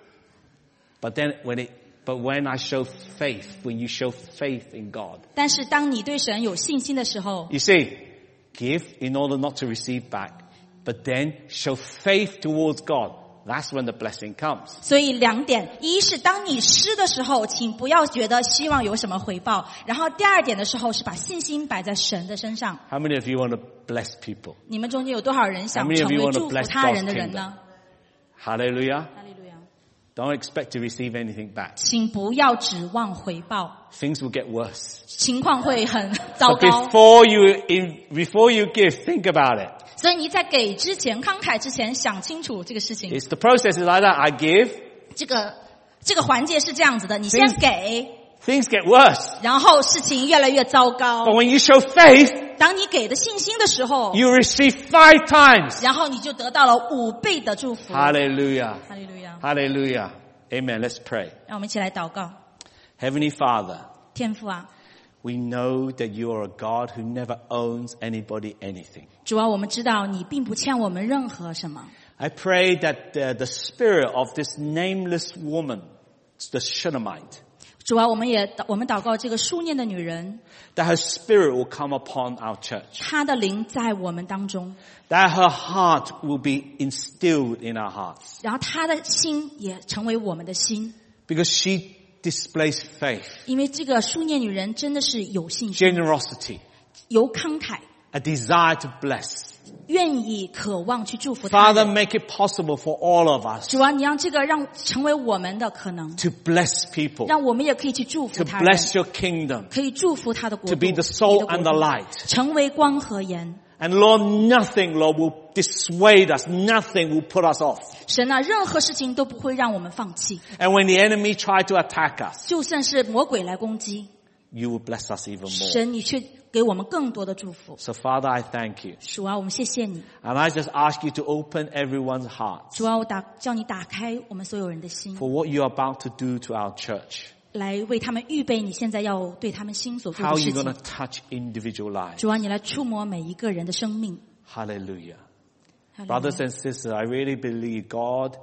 [SPEAKER 1] But then when it, but when I show faith, when you show faith in God,
[SPEAKER 2] 但是当你对神有信心的时候，
[SPEAKER 1] you see, give in order not to receive back, but then show faith towards God. That's when the blessing comes.
[SPEAKER 2] 所以两点，一是当你施的时候，请不要觉得希望有什么回报，然后第二点的时候是把信心摆在神的身上。
[SPEAKER 1] How many of you want to bless people?
[SPEAKER 2] 你们中间有多少人想
[SPEAKER 1] How many of
[SPEAKER 2] 成
[SPEAKER 1] you
[SPEAKER 2] 为
[SPEAKER 1] want to
[SPEAKER 2] 祝福
[SPEAKER 1] bless
[SPEAKER 2] 他
[SPEAKER 1] God's
[SPEAKER 2] 人的人呢？
[SPEAKER 1] Hallelujah.
[SPEAKER 2] 哈利路亚！
[SPEAKER 1] Don't expect to receive anything back.
[SPEAKER 2] 请不要指望回报，
[SPEAKER 1] Things will get worse.
[SPEAKER 2] 情况会很糟
[SPEAKER 1] So
[SPEAKER 2] 糕。
[SPEAKER 1] before you, in, before you give, think about it.
[SPEAKER 2] 所以你在给之前、慷慨之前，想清楚这个事情。
[SPEAKER 1] It's the process is like that. I give,
[SPEAKER 2] 这个这个环节是这样子的：你先给，
[SPEAKER 1] things get worse.
[SPEAKER 2] 然后事情越来越糟糕
[SPEAKER 1] But。when you show faith,
[SPEAKER 2] 当你给的信心的时候，
[SPEAKER 1] you receive five times.
[SPEAKER 2] 然后你就得到了五倍的祝福。
[SPEAKER 1] Hallelujah.
[SPEAKER 2] 哈利路亚！
[SPEAKER 1] Hallelujah. Amen. Let's pray.
[SPEAKER 2] 让我们一起来祷告。
[SPEAKER 1] Heavenly Father,
[SPEAKER 2] 天父啊，
[SPEAKER 1] we know that you are a God who never owns anybody anything.
[SPEAKER 2] 主啊，我们知道你并不欠我们任何什么。
[SPEAKER 1] I pray that the, the spirit of this nameless woman, the Shunammite,
[SPEAKER 2] 主啊，我们也我们祷告这个书念的女人，
[SPEAKER 1] that her spirit will come upon our church.
[SPEAKER 2] 她的灵在我们当中，
[SPEAKER 1] That her heart will be instilled in our hearts.
[SPEAKER 2] 然后她的心也成为我们的心，
[SPEAKER 1] Because she displays faith,
[SPEAKER 2] 因为这个书念女人真的是有信心、
[SPEAKER 1] generosity,
[SPEAKER 2] 有慷慨，
[SPEAKER 1] a desire to bless.
[SPEAKER 2] 愿意渴望去祝福他
[SPEAKER 1] Father,
[SPEAKER 2] 人。
[SPEAKER 1] make it possible for all of us
[SPEAKER 2] 主啊，你让这个让成为我们的可能，
[SPEAKER 1] to bless people,
[SPEAKER 2] 让我们也可以去祝福
[SPEAKER 1] to
[SPEAKER 2] 他人，
[SPEAKER 1] bless your kingdom,
[SPEAKER 2] 可以祝福他的国
[SPEAKER 1] to
[SPEAKER 2] 度，
[SPEAKER 1] be the salt
[SPEAKER 2] 你的
[SPEAKER 1] and
[SPEAKER 2] 国
[SPEAKER 1] the
[SPEAKER 2] 度
[SPEAKER 1] light.
[SPEAKER 2] 成为光和盐。
[SPEAKER 1] And Lord, nothing, Lord, will dissuade us. Nothing will put us off.
[SPEAKER 2] 神啊，任何事情都不会让我们放弃，
[SPEAKER 1] And when the enemy try to attack us,
[SPEAKER 2] 就算是魔鬼来攻击，
[SPEAKER 1] you will bless us even more.
[SPEAKER 2] 神你却给我们更多的祝福。
[SPEAKER 1] So Father, I thank you.
[SPEAKER 2] 主啊，我们谢谢你。
[SPEAKER 1] And I just ask you to open everyone's hearts
[SPEAKER 2] 主啊，我打叫你打开我们所有人的心，
[SPEAKER 1] for what you're about to do to our church.
[SPEAKER 2] 来为他们预备你现在要对他们心所做
[SPEAKER 1] How
[SPEAKER 2] 的
[SPEAKER 1] are you
[SPEAKER 2] 事
[SPEAKER 1] going to
[SPEAKER 2] 情。
[SPEAKER 1] touch individual lives?
[SPEAKER 2] 主啊，你来触摸每一个人的生命。
[SPEAKER 1] Hallelujah.
[SPEAKER 2] 哈利路亚
[SPEAKER 1] Brothers and sisters, I really believe God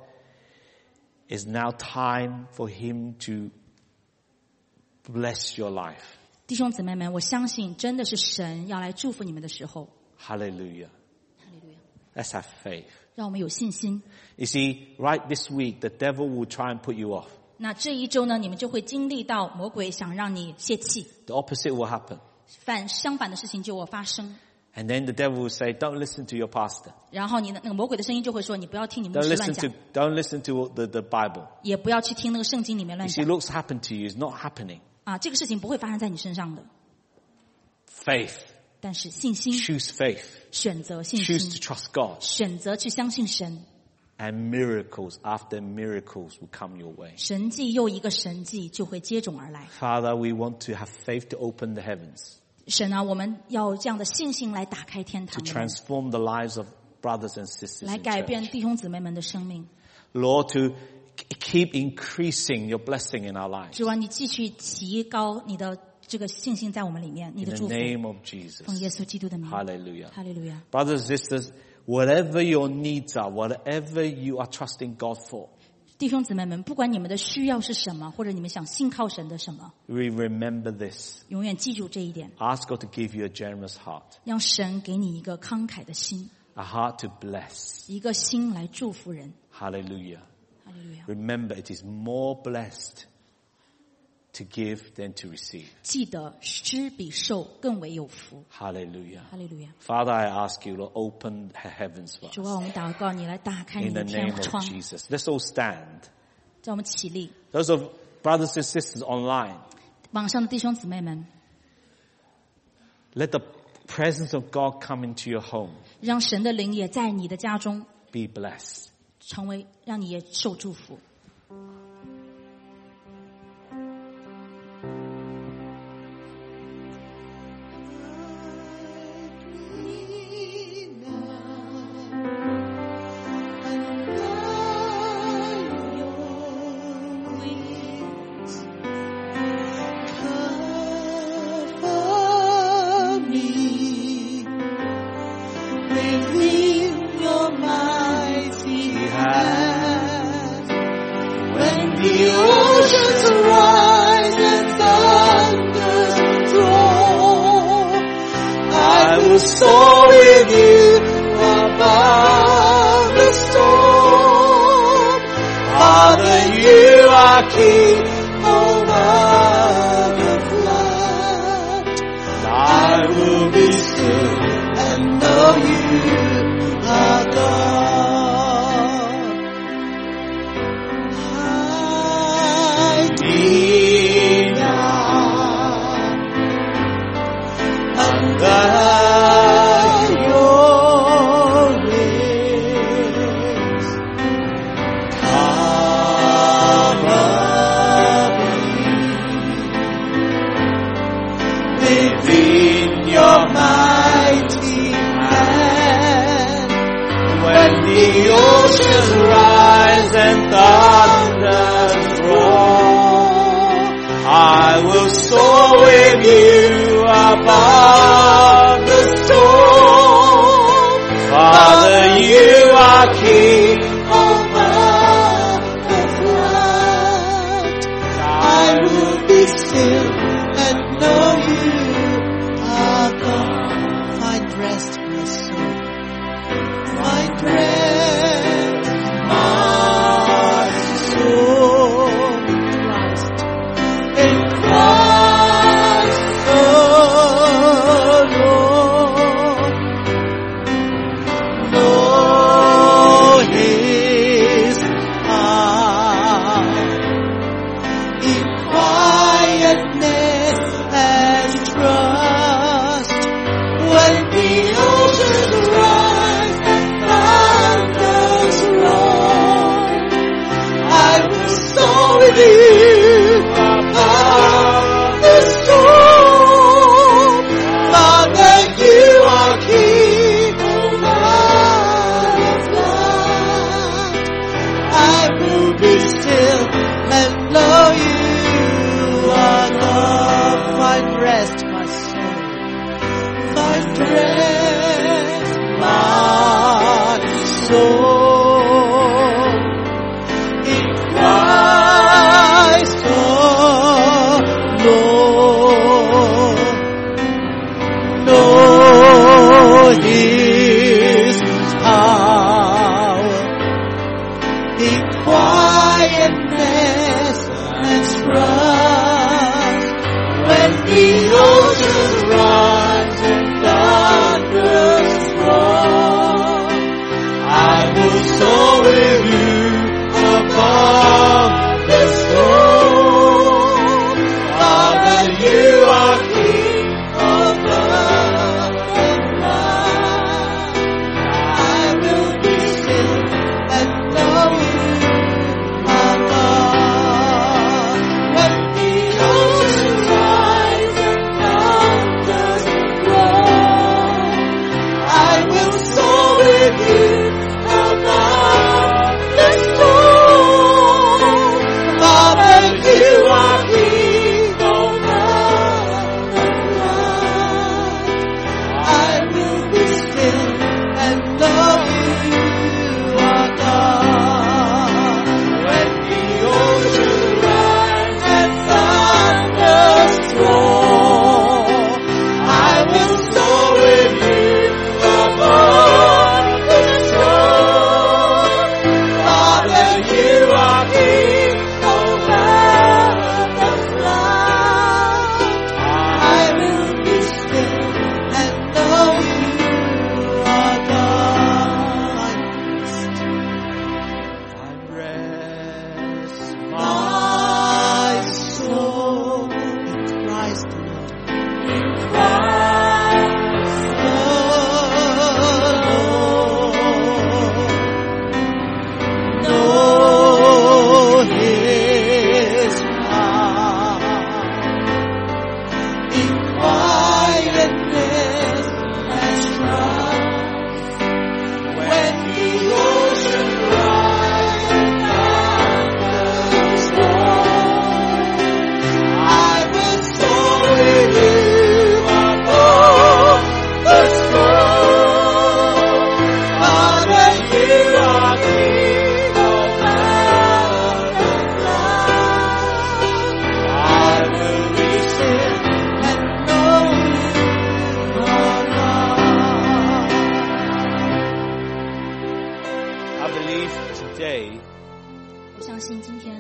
[SPEAKER 1] is now time for him to bless your life.
[SPEAKER 2] 弟兄姊妹们，我相信真的是神要来祝福你们的时候。
[SPEAKER 1] Hallelujah.
[SPEAKER 2] 哈利路亚，
[SPEAKER 1] Let's have faith.
[SPEAKER 2] 让我们有信心。
[SPEAKER 1] You see, right this week, the devil will try and put you off.
[SPEAKER 2] 那这一周呢，你们就会经历到魔鬼想让你泄气，
[SPEAKER 1] The opposite will happen.
[SPEAKER 2] 反相反的事情就会发生。
[SPEAKER 1] And then the devil will say, don't listen to your pastor.
[SPEAKER 2] 然后你的那个魔鬼的声音就会说：“你不要听你牧
[SPEAKER 1] Don't
[SPEAKER 2] 师乱
[SPEAKER 1] listen
[SPEAKER 2] 讲，
[SPEAKER 1] to, don't listen to the, the Bible.
[SPEAKER 2] 也不要去听那个圣经里面
[SPEAKER 1] You
[SPEAKER 2] 乱
[SPEAKER 1] see,
[SPEAKER 2] 讲
[SPEAKER 1] looks happen to you. It's not happening.
[SPEAKER 2] 啊，这个事情不会发生在你身上的。
[SPEAKER 1] Faith.
[SPEAKER 2] 但是信心，
[SPEAKER 1] Choose faith.
[SPEAKER 2] 选择信
[SPEAKER 1] Choose to
[SPEAKER 2] 心，
[SPEAKER 1] trust God.
[SPEAKER 2] 选择去相信神，
[SPEAKER 1] And miracles after miracles will come your way.
[SPEAKER 2] 神迹又一个神迹就会接踵而来。
[SPEAKER 1] Father, we want to have faith to open the heavens,
[SPEAKER 2] 神啊，我们要这样的信心来打开天
[SPEAKER 1] to
[SPEAKER 2] 堂的门，
[SPEAKER 1] transform the lives of brothers and sisters
[SPEAKER 2] 来
[SPEAKER 1] in
[SPEAKER 2] 改变
[SPEAKER 1] church.
[SPEAKER 2] 弟兄姊妹们的生命。
[SPEAKER 1] Lord, to keep increasing your blessing in our lives.
[SPEAKER 2] 主啊，你继续提高你的这个信心在我们里面，你
[SPEAKER 1] In
[SPEAKER 2] 的
[SPEAKER 1] the
[SPEAKER 2] 祝福，
[SPEAKER 1] name of Jesus.
[SPEAKER 2] 奉耶稣基督的名，
[SPEAKER 1] Hallelujah.
[SPEAKER 2] 哈利路亚。
[SPEAKER 1] Brothers and sisters, whatever your needs are, whatever you are trusting God for,
[SPEAKER 2] 弟兄姊妹们，不管你们的需要是什么，或者你们想信靠神的什么，
[SPEAKER 1] we remember this.
[SPEAKER 2] 永远记住这一点，
[SPEAKER 1] Ask God to give you a generous heart,
[SPEAKER 2] 让神给你一个慷慨的心，
[SPEAKER 1] a heart to bless.
[SPEAKER 2] 一个心来祝福人。
[SPEAKER 1] Hallelujah.
[SPEAKER 2] 哈利路亚。
[SPEAKER 1] Remember, it is more blessed to give than to receive.
[SPEAKER 2] 记得施比受更为有福。
[SPEAKER 1] Hallelujah.
[SPEAKER 2] 哈利路亚！
[SPEAKER 1] Father, I ask you, Lord, open the heavens for
[SPEAKER 2] 主啊，我
[SPEAKER 1] us.
[SPEAKER 2] 们祷告你来打开你
[SPEAKER 1] In
[SPEAKER 2] 的
[SPEAKER 1] the
[SPEAKER 2] 天
[SPEAKER 1] name of
[SPEAKER 2] 窗，
[SPEAKER 1] Jesus. Let's all stand.
[SPEAKER 2] 让我们起立。
[SPEAKER 1] Those of brothers and sisters online,
[SPEAKER 2] 网上的弟兄姊妹们，
[SPEAKER 1] let the presence of God come into your home.
[SPEAKER 2] 让神的灵也在你的家中
[SPEAKER 1] Be blessed.
[SPEAKER 2] 成为，让你也受祝福。
[SPEAKER 3] Soar with you above the storm. Father, you are king over the flood. I will be still and know you are God. Hide me now under the oceans rise and thunders roar. I will soar with you above the storm. Father, you are king over the flood. I will be still and know you are God. Find rest, my soul. Find rest, my soul. In Christ alone. Know His power. In quietness and trust. When the oceans rise and thunders roar, I will soar with you above the storm. Father, you are king over the flood. I will be still and know you are God. Find rest, my soul. Find rest, my soul. In Christ alone. Know His power. In quietness and trust. When the oceans rise and thunders roar, I will soar with you above the storm. Father, you are king over the flood. I will be still and know you are God. When the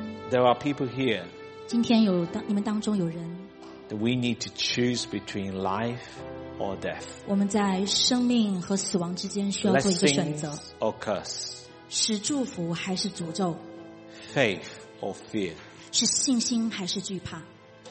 [SPEAKER 1] there are people here
[SPEAKER 2] 今天有当你们当中有人，
[SPEAKER 1] that we need to choose between life or death,
[SPEAKER 2] 我们在生命和死亡之间需要做一个选
[SPEAKER 1] blessings
[SPEAKER 2] 择，
[SPEAKER 1] or curse,
[SPEAKER 2] 是祝福还是诅咒，
[SPEAKER 1] faith or fear.
[SPEAKER 2] 是信心还是惧怕。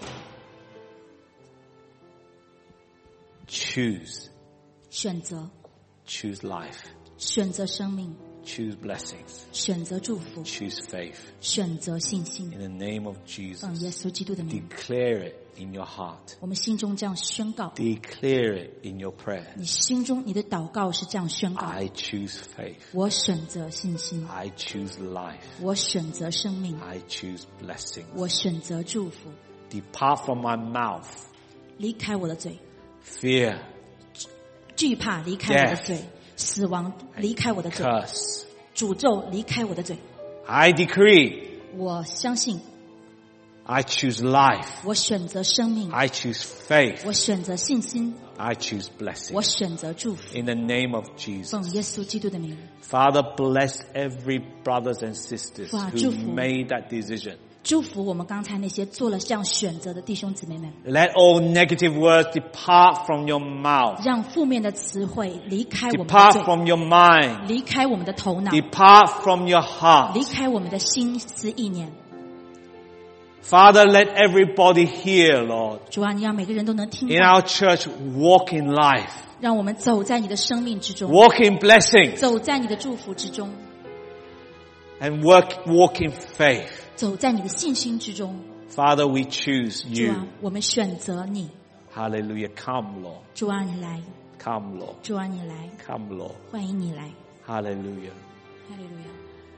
[SPEAKER 1] Choose,
[SPEAKER 2] 选择，
[SPEAKER 1] choose life,
[SPEAKER 2] 选择生命，
[SPEAKER 1] choose blessings,
[SPEAKER 2] 选择祝福，
[SPEAKER 1] choose faith.
[SPEAKER 2] 选择信心。
[SPEAKER 1] In the name of
[SPEAKER 2] 奉耶
[SPEAKER 1] Jesus,
[SPEAKER 2] 稣基督的名，
[SPEAKER 1] declare it in your heart.
[SPEAKER 2] 我们心中这样宣告，
[SPEAKER 1] Declare it in your prayer.
[SPEAKER 2] 你心中你的祷告是这样宣告：
[SPEAKER 1] I choose faith.
[SPEAKER 2] 我选择信心，
[SPEAKER 1] I choose life.
[SPEAKER 2] 我选择生命，
[SPEAKER 1] I choose blessings.
[SPEAKER 2] 我选择祝福。
[SPEAKER 1] Depart from my mouth.
[SPEAKER 2] 离开我的嘴，
[SPEAKER 1] Fear,
[SPEAKER 2] 惧怕离开我的嘴，死亡离开我的嘴，
[SPEAKER 1] curse.
[SPEAKER 2] 诅咒离开我的嘴。
[SPEAKER 1] I decree.
[SPEAKER 2] 我相信，
[SPEAKER 1] I choose life.
[SPEAKER 2] 我选择生命，
[SPEAKER 1] I choose faith.
[SPEAKER 2] 我选择信心，
[SPEAKER 1] I choose blessing.
[SPEAKER 2] 我选择祝福。
[SPEAKER 1] In the name of
[SPEAKER 2] 奉
[SPEAKER 1] Jesus.
[SPEAKER 2] 耶稣基督的名，
[SPEAKER 1] Father, bless every brothers and sisters
[SPEAKER 2] 哇，
[SPEAKER 1] who
[SPEAKER 2] 祝福。
[SPEAKER 1] made that decision.
[SPEAKER 2] 祝福我们刚才那些做了这样选择的弟兄姊妹们，
[SPEAKER 1] Let all negative words depart from your mouth.
[SPEAKER 2] 让负面的词汇离开我们的
[SPEAKER 1] Depart
[SPEAKER 2] 嘴，
[SPEAKER 1] from your mind.
[SPEAKER 2] 离开我们的头脑，
[SPEAKER 1] Depart from your heart.
[SPEAKER 2] 离开我们的心思意念。
[SPEAKER 1] Father, let everybody hear, Lord.
[SPEAKER 2] 主啊，你让每个人都能听
[SPEAKER 1] In
[SPEAKER 2] 到，
[SPEAKER 1] our church, walk in life.
[SPEAKER 2] 让我们走在你的生命之中，
[SPEAKER 1] Walk in blessing.
[SPEAKER 2] 走在你的祝福之中，
[SPEAKER 1] And work, walk in faith.
[SPEAKER 2] 走在你的信心之中。
[SPEAKER 1] Father, we choose
[SPEAKER 2] 主
[SPEAKER 1] you.
[SPEAKER 2] 啊，我们选择你。
[SPEAKER 1] Hallelujah. Come, Lord.
[SPEAKER 2] 主啊，你来，
[SPEAKER 1] Come, Lord.
[SPEAKER 2] 主啊，你来，
[SPEAKER 1] Come, Lord.
[SPEAKER 2] 欢迎你来。
[SPEAKER 1] Hallelujah.
[SPEAKER 2] 哈利路亚。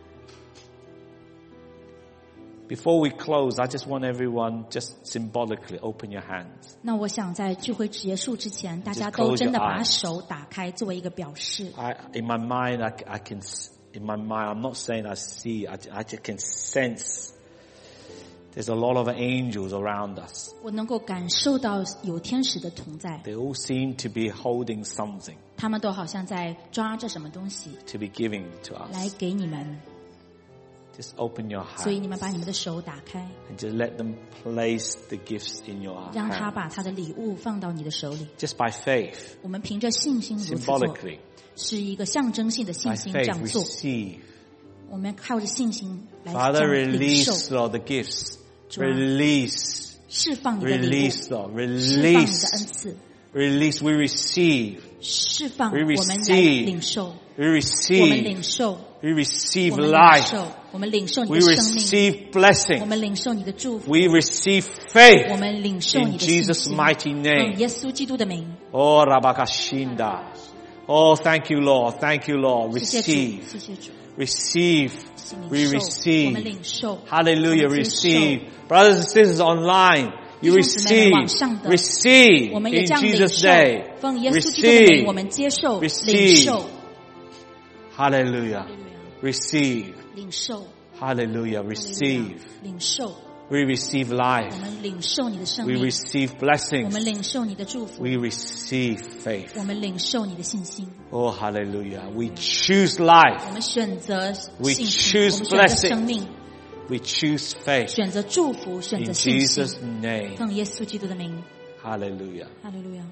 [SPEAKER 1] Before we close, I just want everyone just symbolically open your hands.
[SPEAKER 2] 那我想在聚会结束之前，大家
[SPEAKER 1] Just
[SPEAKER 2] 都
[SPEAKER 1] close
[SPEAKER 2] 真的
[SPEAKER 1] your
[SPEAKER 2] 把
[SPEAKER 1] eyes.
[SPEAKER 2] 手打开，作为一个表示。
[SPEAKER 1] I, in my mind, I, I can, in my mind, I'm not saying I see, I, I just can sense there's a lot of angels around us.
[SPEAKER 2] 我能够感受到有天使的同在，
[SPEAKER 1] They all seem to be holding something
[SPEAKER 2] 他们都好像在抓着什么东西
[SPEAKER 1] to be giving to
[SPEAKER 2] 来
[SPEAKER 1] us.
[SPEAKER 2] 给你们，
[SPEAKER 1] Just open your
[SPEAKER 2] 所以你们
[SPEAKER 1] hands
[SPEAKER 2] 把你们的手打开，
[SPEAKER 1] and just let them place the gifts in your
[SPEAKER 2] 让他
[SPEAKER 1] hands.
[SPEAKER 2] 把他的礼物放到你的手里。
[SPEAKER 1] Just by faith,
[SPEAKER 2] 我们凭着信心如此做，
[SPEAKER 1] symbolically,
[SPEAKER 2] 是一个象征性的信
[SPEAKER 1] by
[SPEAKER 2] 心这
[SPEAKER 1] faith
[SPEAKER 2] 样做。
[SPEAKER 1] receive.
[SPEAKER 2] 我们靠着信心来这
[SPEAKER 1] Father,
[SPEAKER 2] 样领受，
[SPEAKER 1] release, Lord, the gifts.
[SPEAKER 2] 主啊，
[SPEAKER 1] Release.
[SPEAKER 2] 释放你的礼物，
[SPEAKER 1] Release, Lord.
[SPEAKER 2] 释放你的恩
[SPEAKER 1] Release.
[SPEAKER 2] 赐，
[SPEAKER 1] Release. We receive.
[SPEAKER 2] 释放
[SPEAKER 1] We
[SPEAKER 2] 我们来
[SPEAKER 1] receive.
[SPEAKER 2] 领受，
[SPEAKER 1] We
[SPEAKER 2] 我们
[SPEAKER 1] receive.
[SPEAKER 2] 领受，
[SPEAKER 1] We receive
[SPEAKER 2] 我们领
[SPEAKER 1] life.
[SPEAKER 2] 受，我们领受你
[SPEAKER 1] We
[SPEAKER 2] 的生命，
[SPEAKER 1] receive
[SPEAKER 2] 我
[SPEAKER 1] blessing.
[SPEAKER 2] 们领受你的祝福，
[SPEAKER 1] We receive
[SPEAKER 2] 我
[SPEAKER 1] faith
[SPEAKER 2] 们领受
[SPEAKER 1] in
[SPEAKER 2] 你的信
[SPEAKER 1] Jesus'
[SPEAKER 2] 心。
[SPEAKER 1] mighty
[SPEAKER 2] 奉
[SPEAKER 1] name.
[SPEAKER 2] 耶稣基督的名，
[SPEAKER 1] Oh, Rabakashinda. Oh, thank you, Lord. Thank you, Lord.
[SPEAKER 2] 谢谢主，
[SPEAKER 1] Receive.
[SPEAKER 2] 谢谢主，
[SPEAKER 1] Receive.
[SPEAKER 2] 是
[SPEAKER 1] We
[SPEAKER 2] 领受，我们
[SPEAKER 1] receive.
[SPEAKER 2] 领受
[SPEAKER 1] Hallelujah.
[SPEAKER 2] 我们接受
[SPEAKER 1] Receive. Brothers and sisters online, you
[SPEAKER 2] 弟兄姊妹们，网
[SPEAKER 1] receive.
[SPEAKER 2] 上的，
[SPEAKER 1] Receive
[SPEAKER 2] 我们也
[SPEAKER 1] in
[SPEAKER 2] 这样领
[SPEAKER 1] Jesus'
[SPEAKER 2] 受
[SPEAKER 1] name.，
[SPEAKER 2] 奉耶稣基督的名，我
[SPEAKER 1] Receive.
[SPEAKER 2] 们接受，
[SPEAKER 1] Receive.
[SPEAKER 2] 领受，
[SPEAKER 1] Hallelujah. Receive.
[SPEAKER 2] 领受，
[SPEAKER 1] Hallelujah. Receive.
[SPEAKER 2] 领受，
[SPEAKER 1] We receive
[SPEAKER 2] 我
[SPEAKER 1] life.
[SPEAKER 2] 们领受你的生
[SPEAKER 1] We
[SPEAKER 2] 命，
[SPEAKER 1] receive
[SPEAKER 2] 我
[SPEAKER 1] blessings.
[SPEAKER 2] 们领受你的祝福，
[SPEAKER 1] We receive faith.
[SPEAKER 2] 我们领受你的信心，
[SPEAKER 1] Oh, hallelujah. We choose life.
[SPEAKER 2] 我们选择
[SPEAKER 1] We
[SPEAKER 2] 信心，我
[SPEAKER 1] choose
[SPEAKER 2] 们选择
[SPEAKER 1] blessing.
[SPEAKER 2] 生命，
[SPEAKER 1] We choose faith.
[SPEAKER 2] 选择祝福，选
[SPEAKER 1] In
[SPEAKER 2] 择信心，
[SPEAKER 1] Jesus' name.
[SPEAKER 2] 奉耶稣基督的名，
[SPEAKER 1] Hallelujah.
[SPEAKER 2] 哈利路亚。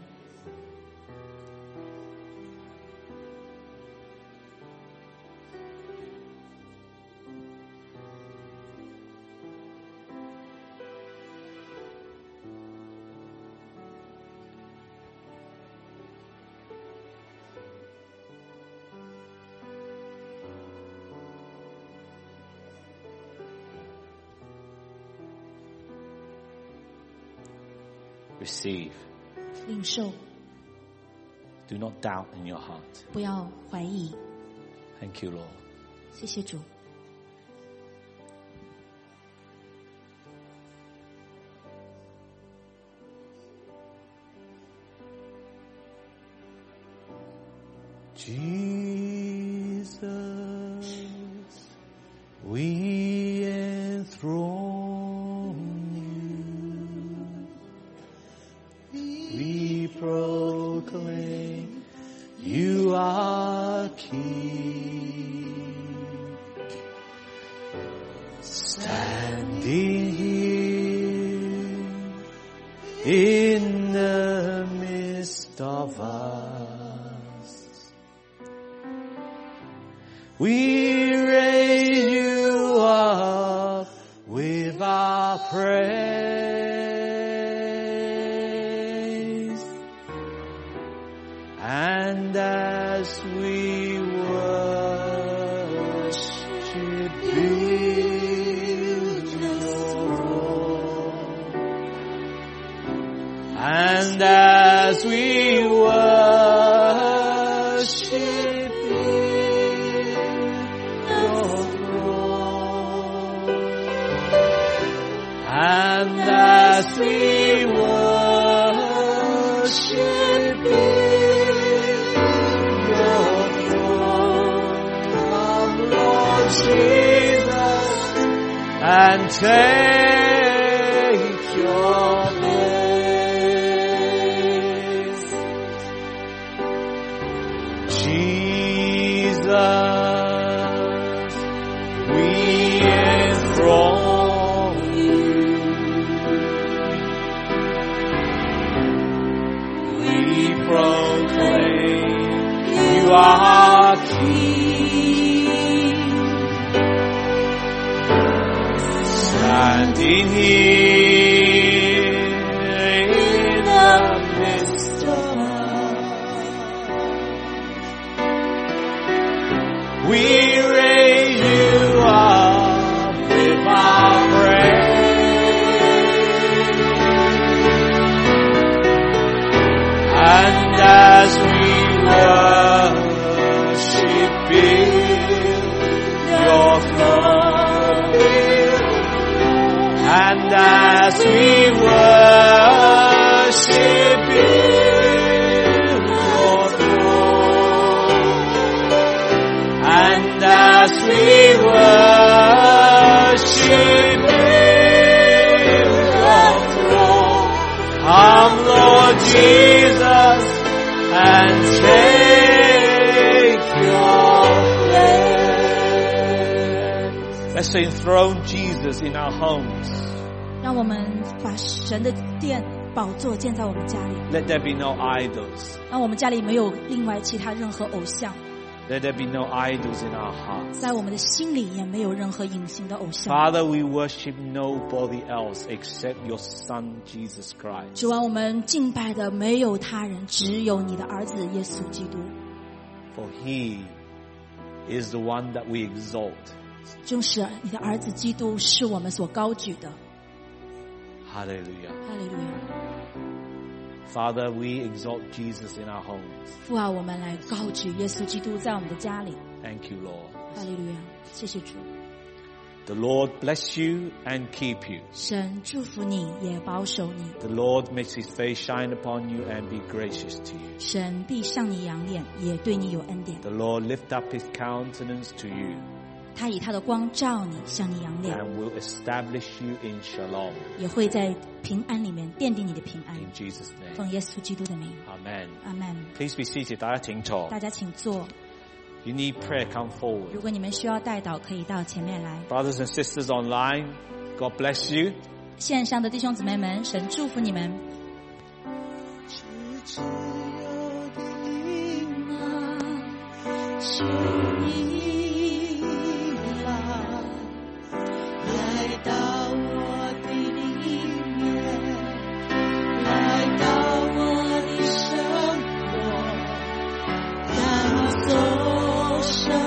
[SPEAKER 1] Receive.
[SPEAKER 2] 领受，
[SPEAKER 1] Do not doubt in your heart.
[SPEAKER 2] 不要怀疑，
[SPEAKER 1] Thank you, Lord.
[SPEAKER 2] 谢谢主。
[SPEAKER 1] Jesus, we enthrone you. We proclaim you are King. Stand in the midst of us. We raise you up with our praise, and as we worship build your throne, and as we worship your throne, and as we worship your throne, come Lord Jesus, and take your place. Jesus, we enthrone you. We proclaim you are King. Standing here in the midst of us, we raise you up with our praise, and as we worship build your throne, and as we worship build your throne, and as we worship build your throne, come Lord Jesus, and take your place. Let's enthrone Jesus in our homes.
[SPEAKER 2] 让我们把神的殿宝座建在我们家里，
[SPEAKER 1] Let there be no idols.
[SPEAKER 2] 让我们家里没有另外其他任何偶像，
[SPEAKER 1] Let there be no idols in our hearts.
[SPEAKER 2] 在我们的心里也没有任何隐形的偶像。
[SPEAKER 1] Father, we worship nobody else except your Son, Jesus Christ.
[SPEAKER 2] 主啊，我们敬拜的没有他人，只有你的儿子耶稣基督。
[SPEAKER 1] For he is the one that we exalt.
[SPEAKER 2] 就是你的儿子基督是我们所高举的。
[SPEAKER 1] Hallelujah.
[SPEAKER 2] 哈利路亚！
[SPEAKER 1] Father, we exalt Jesus in our homes.
[SPEAKER 2] 父啊，我们来高举耶稣基督在我们的家里。
[SPEAKER 1] Thank you, Lord.
[SPEAKER 2] 哈利路亚！谢谢主。
[SPEAKER 1] The Lord bless you and keep you.
[SPEAKER 2] 神祝福你，也保守你。
[SPEAKER 1] The Lord makes his face shine upon you and be gracious to you.
[SPEAKER 2] 神必向你扬脸，也对你有恩典。
[SPEAKER 1] The Lord lift up his countenance to you
[SPEAKER 2] 他以他的光照你，向你扬脸，
[SPEAKER 1] and will establish you in shalom.
[SPEAKER 2] 也会在平安里面奠定你的平安。
[SPEAKER 1] In Jesus' name.
[SPEAKER 2] 奉耶稣基督的名，
[SPEAKER 1] Amen.
[SPEAKER 2] 阿门。
[SPEAKER 1] Please be seated. 大家请坐。
[SPEAKER 2] 大家请坐。
[SPEAKER 1] You need prayer, come
[SPEAKER 2] 如
[SPEAKER 1] forward.
[SPEAKER 2] 果你们需要代祷，可以到前面来。
[SPEAKER 1] Brothers and sisters online, God bless you.
[SPEAKER 2] 线上的弟兄姊妹们，神祝福你们。
[SPEAKER 3] 是自由的灵啊，求你来，来到我的里面，来到我的生活，当作生